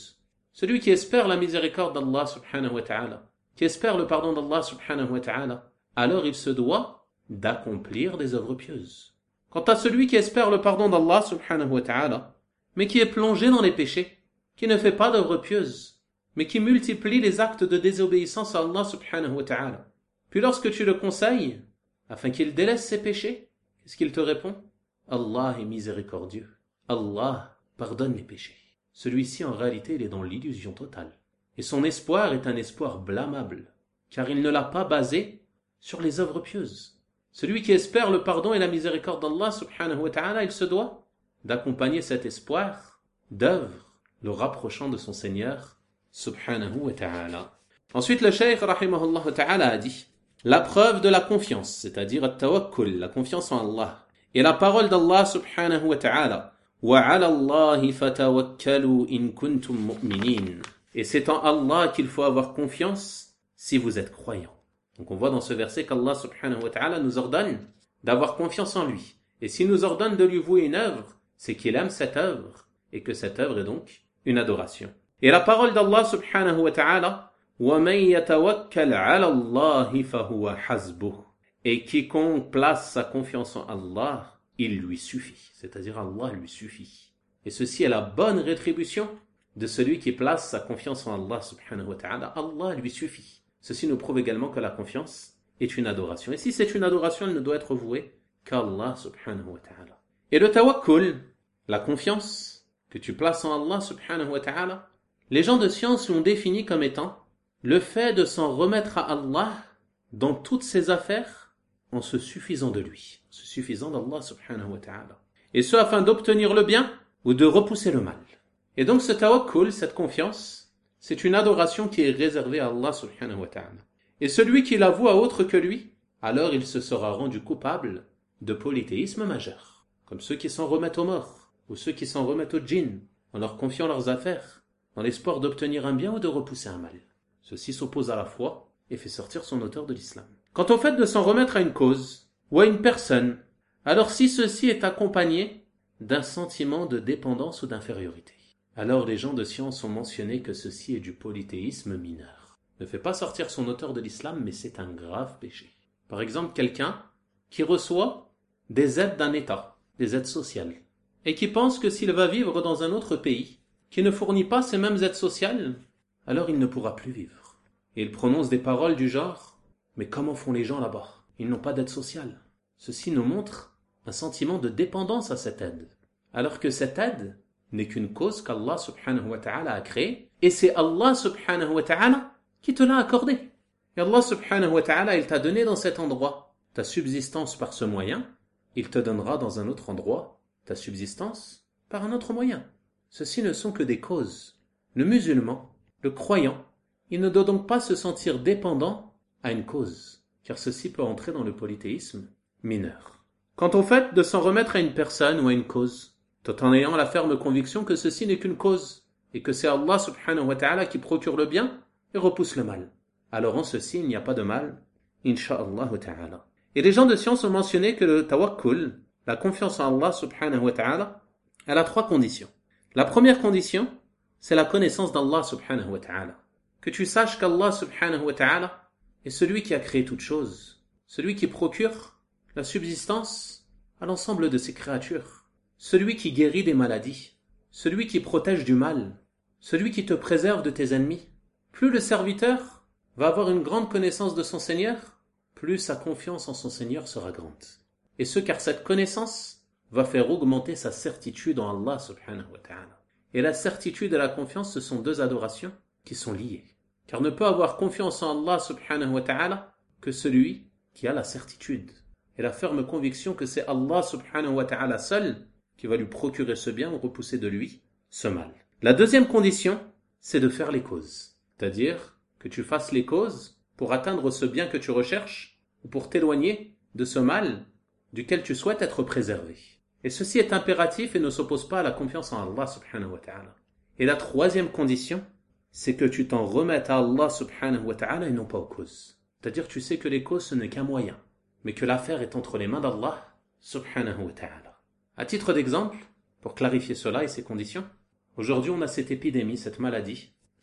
Celui qui espère la miséricorde d'Allah subhanahu wa ta'ala, qui espère le pardon d'Allah subhanahu wa ta'ala, alors il se doit d'accomplir des œuvres pieuses. Quant à celui qui espère le pardon d'Allah subhanahu wa ta'ala, mais qui est plongé dans les péchés, qui ne fait pas d'œuvres pieuses, mais qui multiplie les actes de désobéissance à Allah subhanahu wa ta'ala, puis lorsque tu le conseilles, afin qu'il délaisse ses péchés, qu'est-ce qu'il te répond? Allah est miséricordieux. Allah pardonne les péchés. Celui-ci, en réalité, il est dans l'illusion totale. Et son espoir est un espoir blâmable, car il ne l'a pas basé sur les œuvres pieuses. Celui qui espère le pardon et la miséricorde d'Allah subhanahu wa ta'ala, il se doit d'accompagner cet espoir d'œuvres le rapprochant de son Seigneur subhanahu wa ta'ala. Ensuite, le Cheikh rahimahullah ta'ala a dit la preuve de la confiance, c'est-à-dire at-tawakkul, la confiance en Allah, et la parole d'Allah subhanahu wa ta'ala wa 'ala Allahi fatawakkalu in kuntum mu'minin. Et c'est en Allah qu'il faut avoir confiance si vous êtes croyants. Donc on voit dans ce verset qu'Allah subhanahu wa ta'ala nous ordonne d'avoir confiance en lui. Et s'il nous ordonne de lui vouer une œuvre, c'est qu'il aime cette œuvre et que cette œuvre est donc une adoration. Et la parole d'Allah subhanahu wa ta'ala وَمَنْ يَتَوَكَّلْ عَلَى اللَّهِ فَهُوَ حَسْبُهُ. Et quiconque place sa confiance en Allah, il lui suffit. C'est-à-dire Allah lui suffit. Et ceci est la bonne rétribution de celui qui place sa confiance en Allah subhanahu wa ta'ala. Allah lui suffit. Ceci nous prouve également que la confiance est une adoration. Et si c'est une adoration, elle ne doit être vouée qu'à Allah subhanahu wa ta'ala. Et le tawakkul, la confiance que tu places en Allah subhanahu wa ta'ala, les gens de science l'ont défini comme étant le fait de s'en remettre à Allah dans toutes ses affaires en se suffisant de lui, en se suffisant d'Allah subhanahu wa ta'ala. Et ce afin d'obtenir le bien ou de repousser le mal. Et donc ce tawakkul, cette confiance, c'est une adoration qui est réservée à Allah subhanahu wa ta'ala. Et celui qui l'avoue à autre que lui, alors il se sera rendu coupable de polythéisme majeur. Comme ceux qui s'en remettent aux morts, ou ceux qui s'en remettent aux djinns, en leur confiant leurs affaires, dans l'espoir d'obtenir un bien ou de repousser un mal. Ceci s'oppose à la foi et fait sortir son auteur de l'islam. Quant au fait de s'en remettre à une cause ou à une personne, alors si ceci est accompagné d'un sentiment de dépendance ou d'infériorité, alors les gens de science ont mentionné que ceci est du polythéisme mineur. Ne fait pas sortir son auteur de l'islam, mais c'est un grave péché. Par exemple, quelqu'un qui reçoit des aides d'un État, des aides sociales, et qui pense que s'il va vivre dans un autre pays, qui ne fournit pas ces mêmes aides sociales, alors il ne pourra plus vivre. Et il prononce des paroles du genre « Mais comment font les gens là-bas? Ils n'ont pas d'aide sociale. » Ceci nous montre un sentiment de dépendance à cette aide. Alors que cette aide n'est qu'une cause qu'Allah subhanahu wa ta'ala a créée, et c'est Allah subhanahu wa ta'ala qui te l'a accordée. Et Allah subhanahu wa ta'ala, il t'a donné dans cet endroit ta subsistance par ce moyen, il te donnera dans un autre endroit ta subsistance par un autre moyen. Ceci ne sont que des causes. Le musulman, le croyant, il ne doit donc pas se sentir dépendant à une cause, car ceci peut entrer dans le polythéisme mineur. Quant au fait de s'en remettre à une personne ou à une cause, tout en ayant la ferme conviction que ceci n'est qu'une cause, et que c'est Allah subhanahu wa ta'ala qui procure le bien et repousse le mal, alors en ceci il n'y a pas de mal, insha'Allah ta'ala. Et les gens de science ont mentionné que le tawakkul, la confiance en Allah subhanahu wa ta'ala, elle a trois conditions. La première condition, c'est la connaissance d'Allah subhanahu wa ta'ala. Que tu saches qu'Allah subhanahu wa ta'ala est celui qui a créé toutes choses, celui qui procure la subsistance à l'ensemble de ses créatures, celui qui guérit des maladies, celui qui protège du mal, celui qui te préserve de tes ennemis. Plus le serviteur va avoir une grande connaissance de son Seigneur, plus sa confiance en son Seigneur sera grande. Et ce car cette connaissance va faire augmenter sa certitude en Allah subhanahu wa ta'ala. Et la certitude et la confiance, ce sont deux adorations qui sont liées. Car ne peut avoir confiance en Allah subhanahu wa ta'ala que celui qui a la certitude et la ferme conviction que c'est Allah subhanahu wa ta'ala seul qui va lui procurer ce bien ou repousser de lui ce mal. La deuxième condition, c'est de faire les causes. C'est-à-dire que tu fasses les causes pour atteindre ce bien que tu recherches ou pour t'éloigner de ce mal duquel tu souhaites être préservé. Et ceci est impératif et ne s'oppose pas à la confiance en Allah subhanahu wa ta'ala. Et la troisième condition, c'est que tu t'en remettes à Allah subhanahu wa ta'ala et non pas aux causes. C'est-à-dire tu sais que les causes ce n'est qu'un moyen, mais que l'affaire est entre les mains d'Allah subhanahu wa ta'ala. À titre d'exemple, pour clarifier cela et ces conditions, aujourd'hui on a cette épidémie, cette maladie,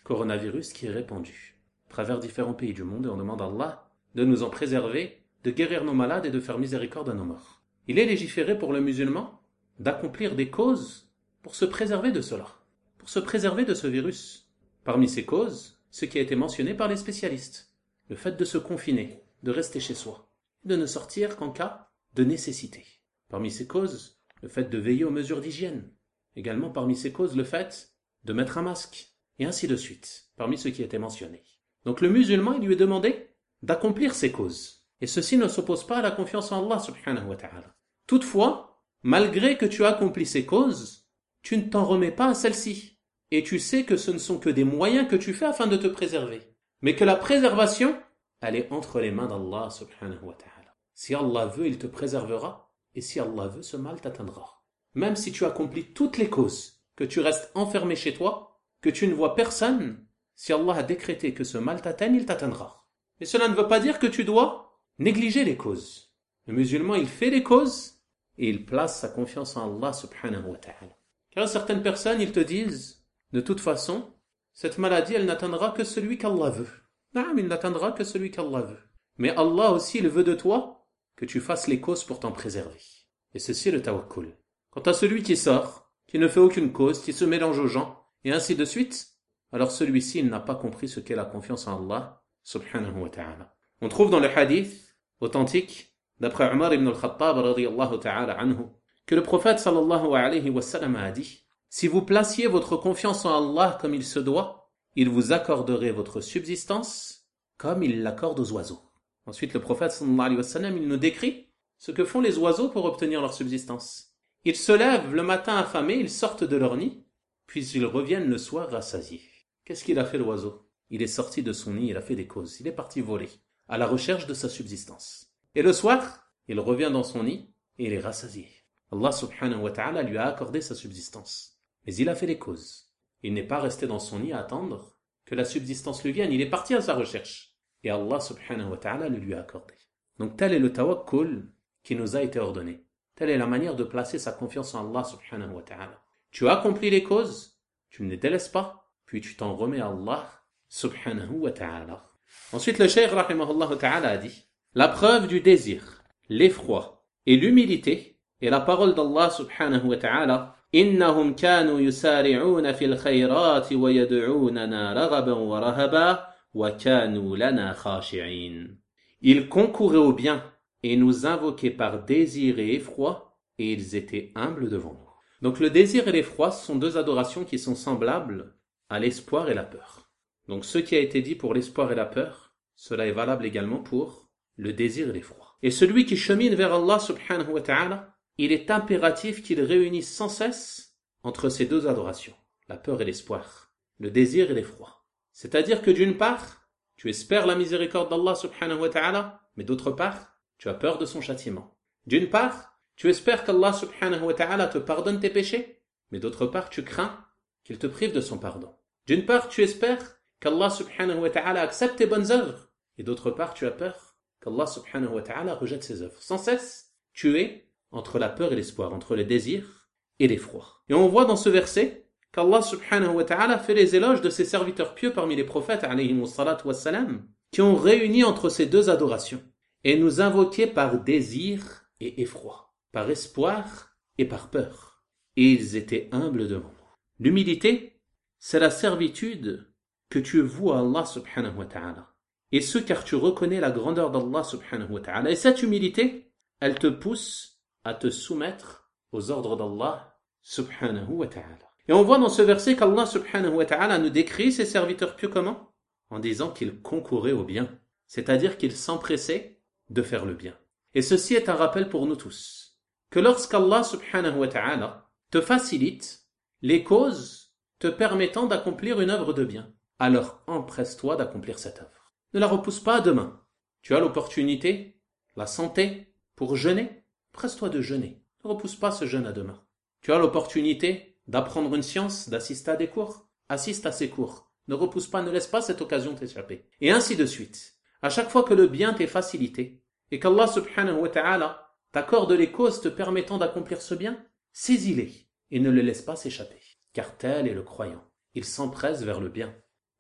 coronavirus qui est répandu à travers différents pays du monde et on demande à Allah de nous en préserver, de guérir nos malades et de faire miséricorde à nos morts. Il est légiféré pour le musulman d'accomplir des causes pour se préserver de cela, pour se préserver de ce virus. Parmi ces causes, ce qui a été mentionné par les spécialistes, le fait de se confiner, de rester chez soi, de ne sortir qu'en cas de nécessité. Parmi ces causes, le fait de veiller aux mesures d'hygiène. Également parmi ces causes, le fait de mettre un masque, et ainsi de suite, parmi ceux qui étaient mentionnés. Donc le musulman, il lui est demandé d'accomplir ces causes. Et ceci ne s'oppose pas à la confiance en Allah subhanahu wa ta'ala. Toutefois, malgré que tu as accompli ces causes, tu ne t'en remets pas à celles-ci. Et tu sais que ce ne sont que des moyens que tu fais afin de te préserver. Mais que la préservation, elle est entre les mains d'Allah subhanahu wa ta'ala. Si Allah veut, il te préservera. Et si Allah veut, ce mal t'atteindra. Même si tu accomplis toutes les causes, que tu restes enfermé chez toi, que tu ne vois personne, si Allah a décrété que ce mal t'atteigne, il t'atteindra. Mais cela ne veut pas dire que tu dois négliger les causes. Le musulman, il fait les causes et il place sa confiance en Allah subhanahu wa ta'ala. Car certaines personnes, ils te disent, de toute façon, cette maladie, elle n'atteindra que celui qu'Allah veut. Non, il n'atteindra que celui qu'Allah veut. Mais Allah aussi, il veut de toi que tu fasses les causes pour t'en préserver. Et ceci est le tawakkul. Quant à celui qui sort, qui ne fait aucune cause, qui se mélange aux gens, et ainsi de suite, alors celui-ci, il n'a pas compris ce qu'est la confiance en Allah subhanahu wa ta'ala. On trouve dans le hadith authentique, d'après Umar ibn al-Khattab radiyallahu ta'ala anhu, que le prophète sallallahu alayhi wa sallam a dit, si vous placiez votre confiance en Allah comme il se doit, il vous accorderait votre subsistance comme il l'accorde aux oiseaux. Ensuite, le prophète sallallahu alayhi wa sallam, il nous décrit ce que font les oiseaux pour obtenir leur subsistance. Ils se lèvent le matin affamés, ils sortent de leur nid, puis ils reviennent le soir rassasiés. Qu'est-ce qu'il a fait l'oiseau? Il est sorti de son nid, il a fait des causes, il est parti voler, à la recherche de sa subsistance. Et le soir, il revient dans son nid et il est rassasié. Allah subhanahu wa ta'ala lui a accordé sa subsistance. Mais il a fait les causes. Il n'est pas resté dans son nid à attendre que la subsistance lui vienne, il est parti à sa recherche. Et Allah subhanahu wa ta'ala le lui a accordé. Donc tel est le tawakkul qui nous a été ordonné. Telle est la manière de placer sa confiance en Allah subhanahu wa ta'ala. Tu as accompli les causes, tu ne les délaisses pas, puis tu t'en remets à Allah subhanahu wa ta'ala. Ensuite, le cheikh rahimahullah ta'ala a dit, la preuve du désir, l'effroi et l'humilité est la parole d'Allah subhanahu wa ta'ala, innahum kanu yusari'una fil khayrat wa yad'unana raghaban wa rahaba wa kanu lana khashi'in. Ils concouraient au bien et nous invoquaient par désir et effroi et ils étaient humbles devant nous. Donc le désir et l'effroi sont deux adorations qui sont semblables à l'espoir et la peur. Donc ce qui a été dit pour l'espoir et la peur, cela est valable également pour le désir et l'effroi. Et celui qui chemine vers Allah subhanahu wa ta'ala, il est impératif qu'il réunisse sans cesse entre ces deux adorations, la peur et l'espoir, le désir et l'effroi. C'est-à-dire que d'une part, tu espères la miséricorde d'Allah subhanahu wa ta'ala, mais d'autre part, tu as peur de son châtiment. D'une part, tu espères qu'Allah subhanahu wa ta'ala te pardonne tes péchés, mais d'autre part, tu crains qu'il te prive de son pardon. D'une part, tu espères qu'Allah subhanahu wa ta'ala accepte tes bonnes œuvres, et d'autre part, tu as peur qu'Allah subhanahu wa ta'ala rejette ses œuvres. Sans cesse, tu es entre la peur et l'espoir, entre le désir et l'effroi. Et on voit dans ce verset qu'Allah subhanahu wa ta'ala fait les éloges de ses serviteurs pieux parmi les prophètes alayhimus salatu wassalam, qui ont réuni entre ces deux adorations, et nous invoquaient par désir et effroi, par espoir et par peur. Et ils étaient humbles devant nous. L'humilité, c'est la servitude que tu voues à Allah subhanahu wa ta'ala. Et ce car tu reconnais la grandeur d'Allah subhanahu wa ta'ala. Et cette humilité, elle te pousse à te soumettre aux ordres d'Allah subhanahu wa ta'ala. Et on voit dans ce verset qu'Allah subhanahu wa ta'ala nous décrit ses serviteurs pieux comment? En disant qu'ils concouraient au bien. C'est-à-dire qu'ils s'empressaient de faire le bien. Et ceci est un rappel pour nous tous. Que lorsqu'Allah subhanahu wa ta'ala te facilite les causes te permettant d'accomplir une œuvre de bien, alors empresse-toi d'accomplir cette œuvre. Ne la repousse pas à demain. Tu as l'opportunité, la santé, pour jeûner, presse-toi de jeûner. Ne repousse pas ce jeûne à demain. Tu as l'opportunité d'apprendre une science, d'assister à des cours, assiste à ces cours. Ne repousse pas, ne laisse pas cette occasion t'échapper. Et ainsi de suite. À chaque fois que le bien t'est facilité, et qu'Allah subhanahu wa ta'ala t'accorde les causes te permettant d'accomplir ce bien, saisis-les et ne le laisse pas s'échapper. Car tel est le croyant. Il s'empresse vers le bien.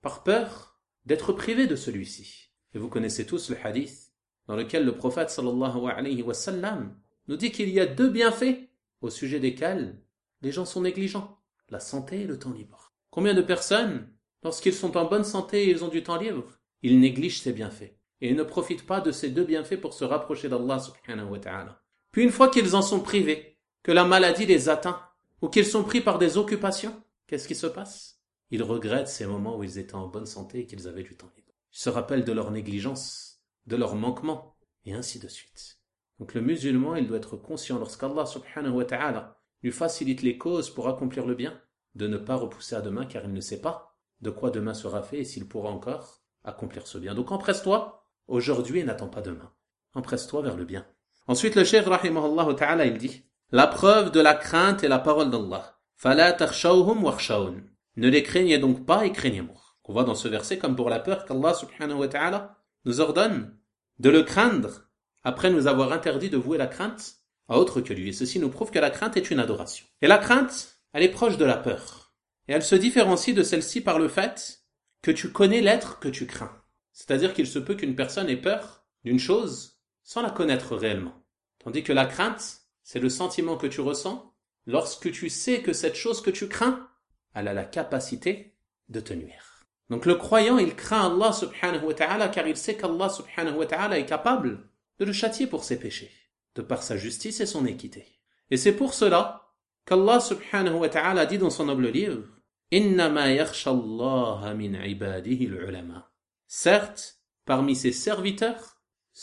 par peur d'être privé de celui-ci. Et vous connaissez tous le hadith dans lequel le prophète sallallahu alayhi wa sallam nous dit qu'il y a deux bienfaits au sujet desquels les gens sont négligents, la santé et le temps libre. Combien de personnes, lorsqu'ils sont en bonne santé et ils ont du temps libre, ils négligent ces bienfaits et ils ne profitent pas de ces deux bienfaits pour se rapprocher d'Allah subhanahu wa ta'ala. Puis une fois qu'ils en sont privés, que la maladie les atteint ou qu'ils sont pris par des occupations, qu'est-ce qui se passe? Ils regrettent ces moments où ils étaient en bonne santé et qu'ils avaient du temps libre. Ils se rappellent de leur négligence, de leur manquement et ainsi de suite. Donc le musulman, il doit être conscient lorsqu'Allah subhanahu wa ta'ala lui facilite les causes pour accomplir le bien, de ne pas repousser à demain car il ne sait pas de quoi demain sera fait et s'il pourra encore accomplir ce bien. Donc empresse-toi aujourd'hui et n'attends pas demain. Empresse-toi vers le bien. Ensuite le cheikh rahimahullah ta'ala il dit la preuve de la crainte est la parole d'Allah. Fala takhshawhum wakhshawun. Ne les craignez donc pas et craignez-moi. On voit dans ce verset comme pour la peur qu'Allah subhanahu wa ta'ala nous ordonne de le craindre après nous avoir interdit de vouer la crainte à autre que lui. Et ceci nous prouve que la crainte est une adoration. Et la crainte, elle est proche de la peur. Et elle se différencie de celle-ci par le fait que tu connais l'être que tu crains. C'est-à-dire qu'il se peut qu'une personne ait peur d'une chose sans la connaître réellement. Tandis que la crainte, c'est le sentiment que tu ressens lorsque tu sais que cette chose que tu crains, elle a la capacité de te nuire. Donc le croyant, il craint Allah subhanahu wa ta'ala car il sait qu'Allah subhanahu wa ta'ala est capable de le châtier pour ses péchés, de par sa justice et son équité. Et c'est pour cela qu'Allah subhanahu wa ta'ala dit dans son noble livre « Innama yakhsha Allah min ibadihi al-ulama » Certes, parmi ses serviteurs,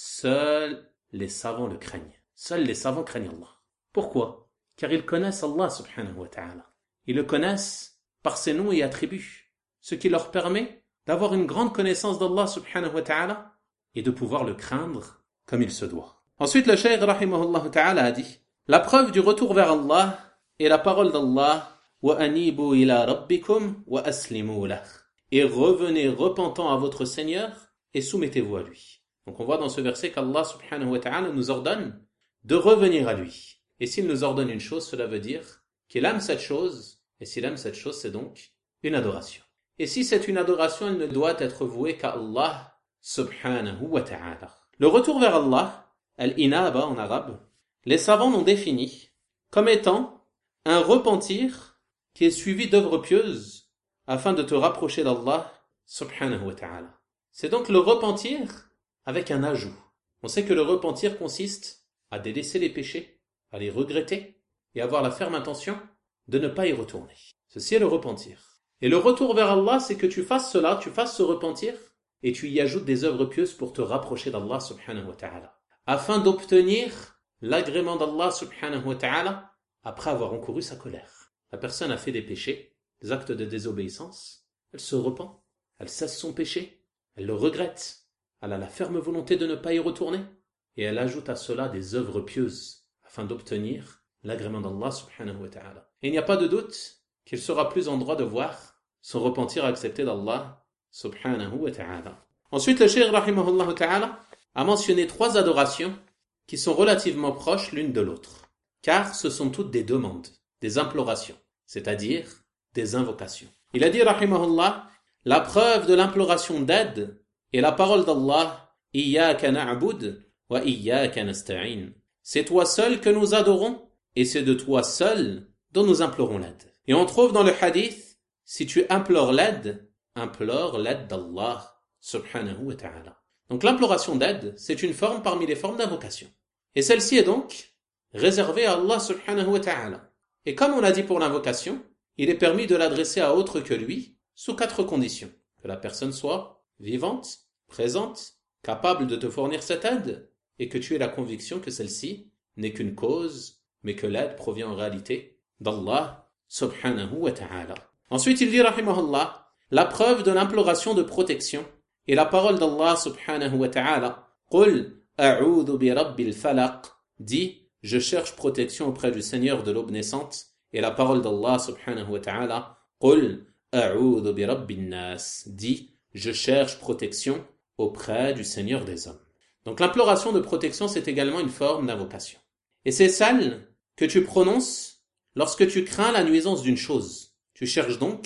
seuls les savants le craignent. Seuls les savants craignent Allah. Pourquoi? Car ils connaissent Allah subhanahu wa ta'ala. Ils le connaissent par ses noms et attributs, ce qui leur permet d'avoir une grande connaissance d'Allah subhanahu wa ta'ala et de pouvoir le craindre comme il se doit. Ensuite, le cheikh rahimahullah ta'ala a dit la preuve du retour vers Allah est la parole d'Allah wa anibu ila rabbikum wa aslimu lah. Et revenez repentant à votre Seigneur et soumettez-vous à lui. Donc on voit dans ce verset qu'Allah subhanahu wa ta'ala nous ordonne de revenir à lui. Et s'il nous ordonne une chose, cela veut dire qu'il aime cette chose, et s'il aime cette chose, c'est donc une adoration. Et si c'est une adoration, elle ne doit être vouée qu'à Allah subhanahu wa ta'ala. Le retour vers Allah, al-inaba en arabe, les savants l'ont défini comme étant un repentir qui est suivi d'œuvres pieuses afin de te rapprocher d'Allah subhanahu wa ta'ala. C'est donc le repentir avec un ajout. On sait que le repentir consiste à délaisser les péchés, à les regretter et avoir la ferme intention de ne pas y retourner. Ceci est le repentir. Et le retour vers Allah, c'est que tu fasses cela, tu fasses ce repentir et tu y ajoutes des œuvres pieuses pour te rapprocher d'Allah subhanahu wa ta'ala, afin d'obtenir l'agrément d'Allah subhanahu wa ta'ala après avoir encouru sa colère. La personne a fait des péchés, des actes de désobéissance, elle se repent, elle cesse son péché, elle le regrette, elle a la ferme volonté de ne pas y retourner, et elle ajoute à cela des œuvres pieuses, afin d'obtenir l'agrément d'Allah subhanahu wa ta'ala. Et il n'y a pas de doute qu'il sera plus en droit de voir son repentir accepté d'Allah subhanahu wa ta'ala. Ensuite, le cheikh rahimahullah ta'ala a mentionné trois adorations qui sont relativement proches l'une de l'autre, car ce sont toutes des demandes, des implorations, c'est-à-dire des invocations. Il a dit rahimahullah, la preuve de l'imploration d'aide est la parole d'Allah, iyyaka na'bud wa iyyaka nasta'in. C'est toi seul que nous adorons et c'est de toi seul dont nous implorons l'aide. Et on trouve dans le hadith, si tu implores l'aide, implore l'aide d'Allah subhanahu wa ta'ala. Donc l'imploration d'aide, c'est une forme parmi les formes d'invocation. Et celle-ci est donc réservée à Allah subhanahu wa ta'ala. Et comme on l'a dit pour l'invocation, il est permis de l'adresser à autre que lui, sous quatre conditions. Que la personne soit vivante, présente, capable de te fournir cette aide, et que tu aies la conviction que celle-ci n'est qu'une cause, mais que l'aide provient en réalité d'Allah subhanahu wa ta'ala. Ensuite, il dit, rahimahullah, la preuve de l'imploration de protection est la parole d'Allah subhanahu wa ta'ala. Qul a'udhu bi rabbil falaq. Dit, je cherche protection auprès du Seigneur de l'aube naissante. Et la parole d'Allah subhanahu wa ta'ala. Qul a'udhu bi rabbin nas. Dit, je cherche protection auprès du Seigneur des hommes. Donc l'imploration de protection, c'est également une forme d'invocation. Et c'est celle que tu prononces lorsque tu crains la nuisance d'une chose. Tu cherches donc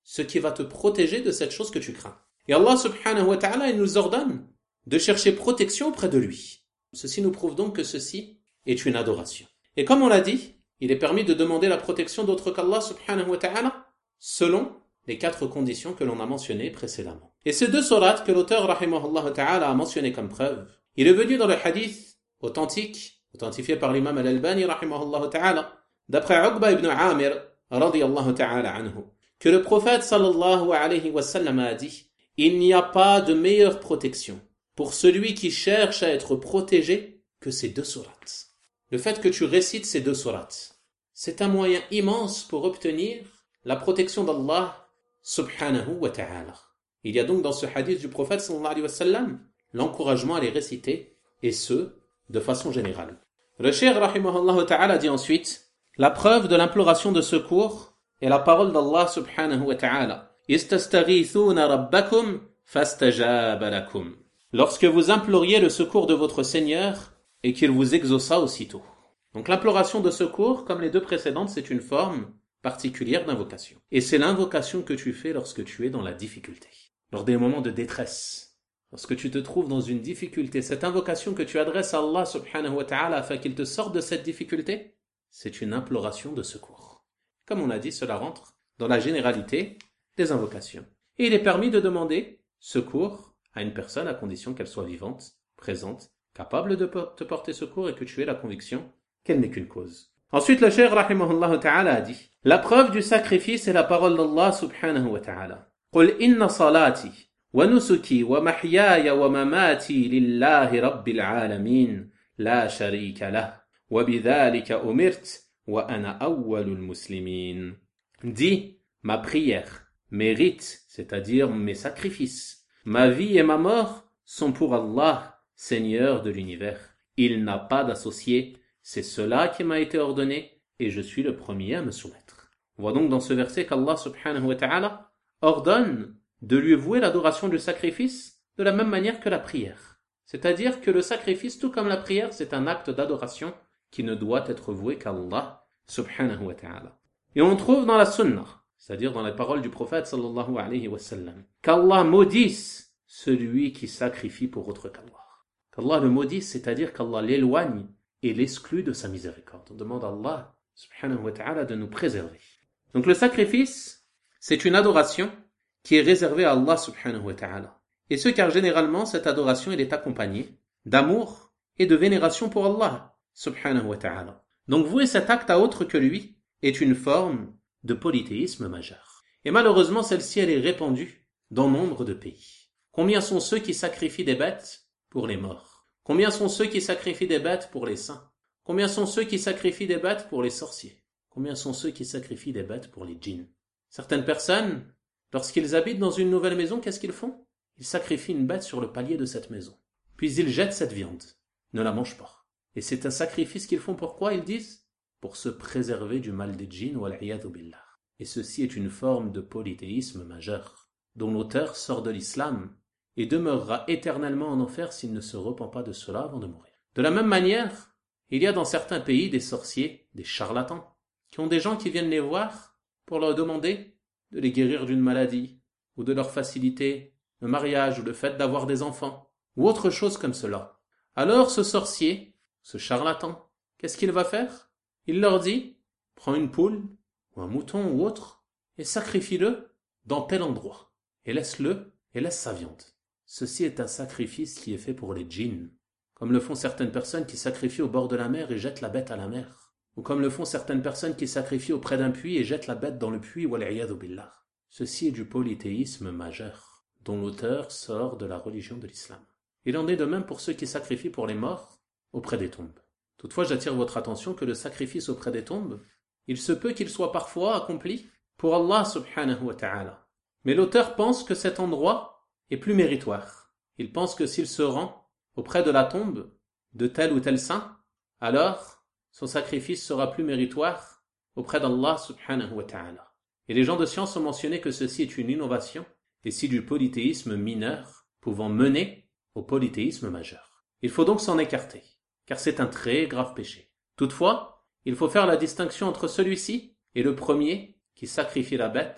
ce qui va te protéger de cette chose que tu crains. Et Allah subhanahu wa ta'ala, il nous ordonne de chercher protection auprès de lui. Ceci nous prouve donc que ceci est une adoration. Et comme on l'a dit, il est permis de demander la protection d'autre qu'Allah subhanahu wa ta'ala selon les quatre conditions que l'on a mentionnées précédemment. Et ces deux sourates que l'auteur rahimahullah ta'ala a mentionnées comme preuve, il est venu dans le hadith authentique, authentifié par l'imam al-Albani rahimahullah ta'ala, d'après Uqba ibn Amir radiyallahu ta'ala anhu, que le prophète sallallahu alayhi wa sallam a dit: il n'y a pas de meilleure protection pour celui qui cherche à être protégé que ces deux sourates. Le fait que tu récites ces deux sourates, c'est un moyen immense pour obtenir la protection d'Allah subhanahu wa ta'ala. Il y a donc dans ce hadith du prophète sallallahu alayhi wa sallam l'encouragement à les réciter, et ce, de façon générale. Le cheikh rahimahullah ta'ala dit ensuite: la preuve de l'imploration de secours est la parole d'Allah subhanahu wa ta'ala: istastaghithuna rabbakum fastajaba lakum. Lorsque vous imploriez le secours de votre Seigneur et qu'il vous exauça aussitôt. Donc l'imploration de secours, comme les deux précédentes, c'est une forme particulière d'invocation. Et c'est l'invocation que tu fais lorsque tu es dans la difficulté, lors des moments de détresse. Lorsque tu te trouves dans une difficulté, cette invocation que tu adresses à Allah subhanahu wa ta'ala afin qu'il te sorte de cette difficulté, c'est une imploration de secours. Comme on a dit, cela rentre dans la généralité des invocations. Et il est permis de demander secours à une personne à condition qu'elle soit vivante, présente, capable de te porter secours et que tu aies la conviction qu'elle n'est qu'une cause. Ensuite, le cheikh rahimahullah ta'ala a dit: la preuve du sacrifice est la parole d'Allah subhanahu wa ta'ala. Qul inna salati wa nusuki wa mahyaya wa mamati lillahi rabbil alamin la sharika lah wa bidhalika umirt wa ana awwalul muslimin. Dis, ma prière, mes rites, c'est-à-dire mes sacrifices, ma vie et ma mort sont pour Allah, Seigneur de l'univers. Il n'a pas d'associé, c'est cela qui m'a été ordonné et je suis le premier à me soumettre. On voit donc dans ce verset qu'Allah subhanahu wa ta'ala ordonne de lui vouer l'adoration du sacrifice de la même manière que la prière. C'est-à-dire que le sacrifice, tout comme la prière, c'est un acte d'adoration qui ne doit être voué qu'à Allah subhanahu wa ta'ala. Et on trouve dans la sunnah, c'est-à-dire dans les paroles du prophète sallallahu alayhi wa sallam, qu'Allah maudisse celui qui sacrifie pour autre qu'Allah. Qu'Allah le maudisse, c'est-à-dire qu'Allah l'éloigne et l'exclut de sa miséricorde. On demande à Allah subhanahu wa ta'ala de nous préserver. Donc le sacrifice, c'est une adoration qui est réservée à Allah subhanahu wa ta'ala. Et ce car généralement cette adoration elle est accompagnée d'amour et de vénération pour Allah subhanahu wa ta'ala. Donc vouer cet acte à autre que lui est une forme de polythéisme majeur. Et malheureusement celle-ci elle est répandue dans nombre de pays. Combien sont ceux qui sacrifient des bêtes pour les morts? Combien sont ceux qui sacrifient des bêtes pour les saints? Combien sont ceux qui sacrifient des bêtes pour les sorciers? Combien sont ceux qui sacrifient des bêtes pour les djinns? Certaines personnes, lorsqu'ils habitent dans une nouvelle maison, qu'est-ce qu'ils font? Ils sacrifient une bête sur le palier de cette maison. Puis ils jettent cette viande, ne la mangent pas. Et c'est un sacrifice qu'ils font pourquoi? Ils disent pour se préserver du mal des djinns wal-'iyadhu billah. Et ceci est une forme de polythéisme majeur, dont l'auteur sort de l'islam et demeurera éternellement en enfer s'il ne se repent pas de cela avant de mourir. De la même manière, il y a dans certains pays des sorciers, des charlatans, qui ont des gens qui viennent les voir pour leur demander de les guérir d'une maladie, ou de leur faciliter le mariage, ou le fait d'avoir des enfants, ou autre chose comme cela. Alors ce sorcier, ce charlatan, qu'est-ce qu'il va faire? Il leur dit, prends une poule, ou un mouton ou autre, et sacrifie-le dans tel endroit, et laisse-le, et laisse sa viande. Ceci est un sacrifice qui est fait pour les djinns, comme le font certaines personnes qui sacrifient au bord de la mer et jettent la bête à la mer, ou comme le font certaines personnes qui sacrifient auprès d'un puits et jettent la bête dans le puits, wal-'iyadhu billah. Ceci est du polythéisme majeur, dont l'auteur sort de la religion de l'islam. Il en est de même pour ceux qui sacrifient pour les morts auprès des tombes. Toutefois, j'attire votre attention que le sacrifice auprès des tombes, il se peut qu'il soit parfois accompli pour Allah subhanahu wa ta'ala. Mais l'auteur pense que cet endroit est plus méritoire. Il pense que s'il se rend auprès de la tombe de tel ou tel saint, alors son sacrifice sera plus méritoire auprès d'Allah subhanahu wa ta'ala. Et les gens de science ont mentionné que ceci est une innovation, et si du polythéisme mineur pouvant mener au polythéisme majeur. Il faut donc s'en écarter, car c'est un très grave péché. Toutefois, il faut faire la distinction entre celui-ci et le premier qui sacrifie la bête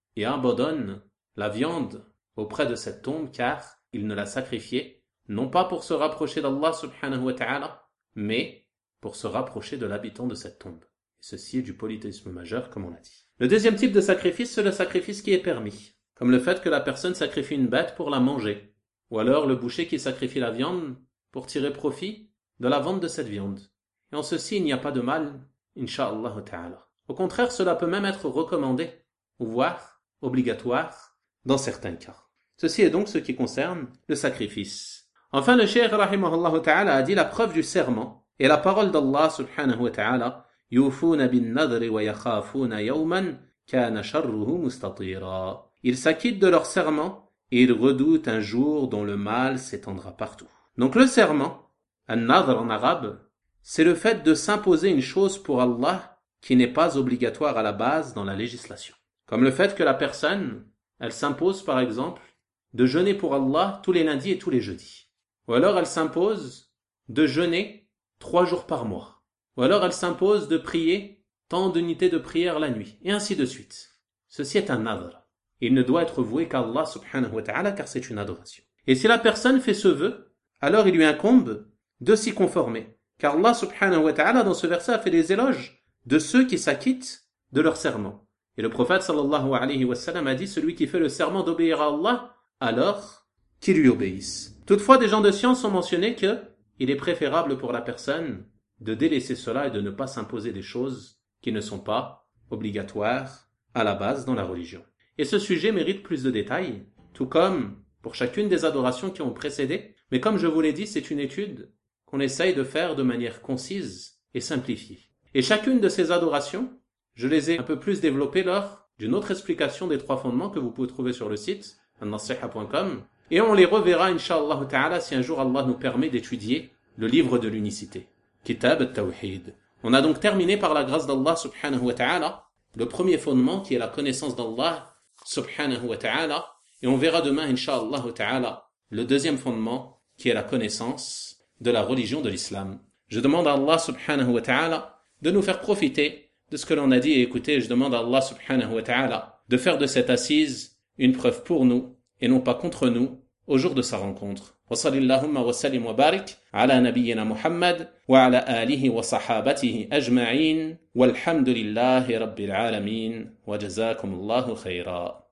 et abandonne la viande auprès de cette tombe car il ne l'a sacrifiée, non pas pour se rapprocher d'Allah subhanahu wa ta'ala, mais pour se rapprocher de l'habitant de cette tombe. Et ceci est du polythéisme majeur, comme on l'a dit. Le deuxième type de sacrifice, c'est le sacrifice qui est permis, comme le fait que la personne sacrifie une bête pour la manger, ou alors le boucher qui sacrifie la viande pour tirer profit de la vente de cette viande. Et en ceci, il n'y a pas de mal, insha'Allah ta'ala. Au contraire, cela peut même être recommandé, ou voire obligatoire, dans certains cas. Ceci est donc ce qui concerne le sacrifice. Enfin, le cheikh rahimahullah ta'ala a dit la preuve du serment et la parole d'Allah subhanahu wa ta'ala yufuna bin nadri wa yakhafuna yawman kana sharruhu mustatira. Ils s'acquittent de leur serment et ils redoutent un jour dont le mal s'étendra partout. Donc le serment, an-nadr en arabe, c'est le fait de s'imposer une chose pour Allah qui n'est pas obligatoire à la base dans la législation. Comme le fait que la personne, elle s'impose par exemple de jeûner pour Allah tous les lundis et tous les jeudis. Ou alors elle s'impose de jeûner trois jours par mois. Ou alors elle s'impose de prier tant d'unités de prière la nuit. Et ainsi de suite. Ceci est un nadr. Il ne doit être voué qu'à Allah subhanahu wa ta'ala car c'est une adoration. Et si la personne fait ce vœu, alors il lui incombe de s'y conformer. Car Allah subhanahu wa ta'ala dans ce verset a fait des éloges de ceux qui s'acquittent de leur serment. Et le prophète sallallahu alayhi wa sallam a dit celui qui fait le serment d'obéir à Allah, alors qu'il lui obéisse. Toutefois, des gens de science ont mentionné que il est préférable pour la personne de délaisser cela et de ne pas s'imposer des choses qui ne sont pas obligatoires à la base dans la religion. Et ce sujet mérite plus de détails, tout comme pour chacune des adorations qui ont précédé. Mais comme je vous l'ai dit, c'est une étude qu'on essaye de faire de manière concise et simplifiée. Et chacune de ces adorations, je les ai un peu plus développées lors d'une autre explication des trois fondements que vous pouvez trouver sur le site an-nasiha point com. Et on les reverra, incha'Allah ta'ala, si un jour Allah nous permet d'étudier le livre de l'unicité, Kitab al-Tawhid. On a donc terminé par la grâce d'Allah subhanahu wa ta'ala, le premier fondement qui est la connaissance d'Allah subhanahu wa ta'ala, et on verra demain, incha'Allah ta'ala, le deuxième fondement qui est la connaissance de la religion de l'islam. Je demande à Allah subhanahu wa ta'ala de nous faire profiter de ce que l'on a dit et écouté. Je demande à Allah subhanahu wa ta'ala de faire de cette assise une preuve pour nous et non pas contre nous au jour de sa rencontre. Wa sallallahu wa sallim wa barik ala nabiyyina Muhammad wa ala alihi wa sahabatihi ajma'in walhamdulillahi rabbil alamin wa jazakumullahu khayra.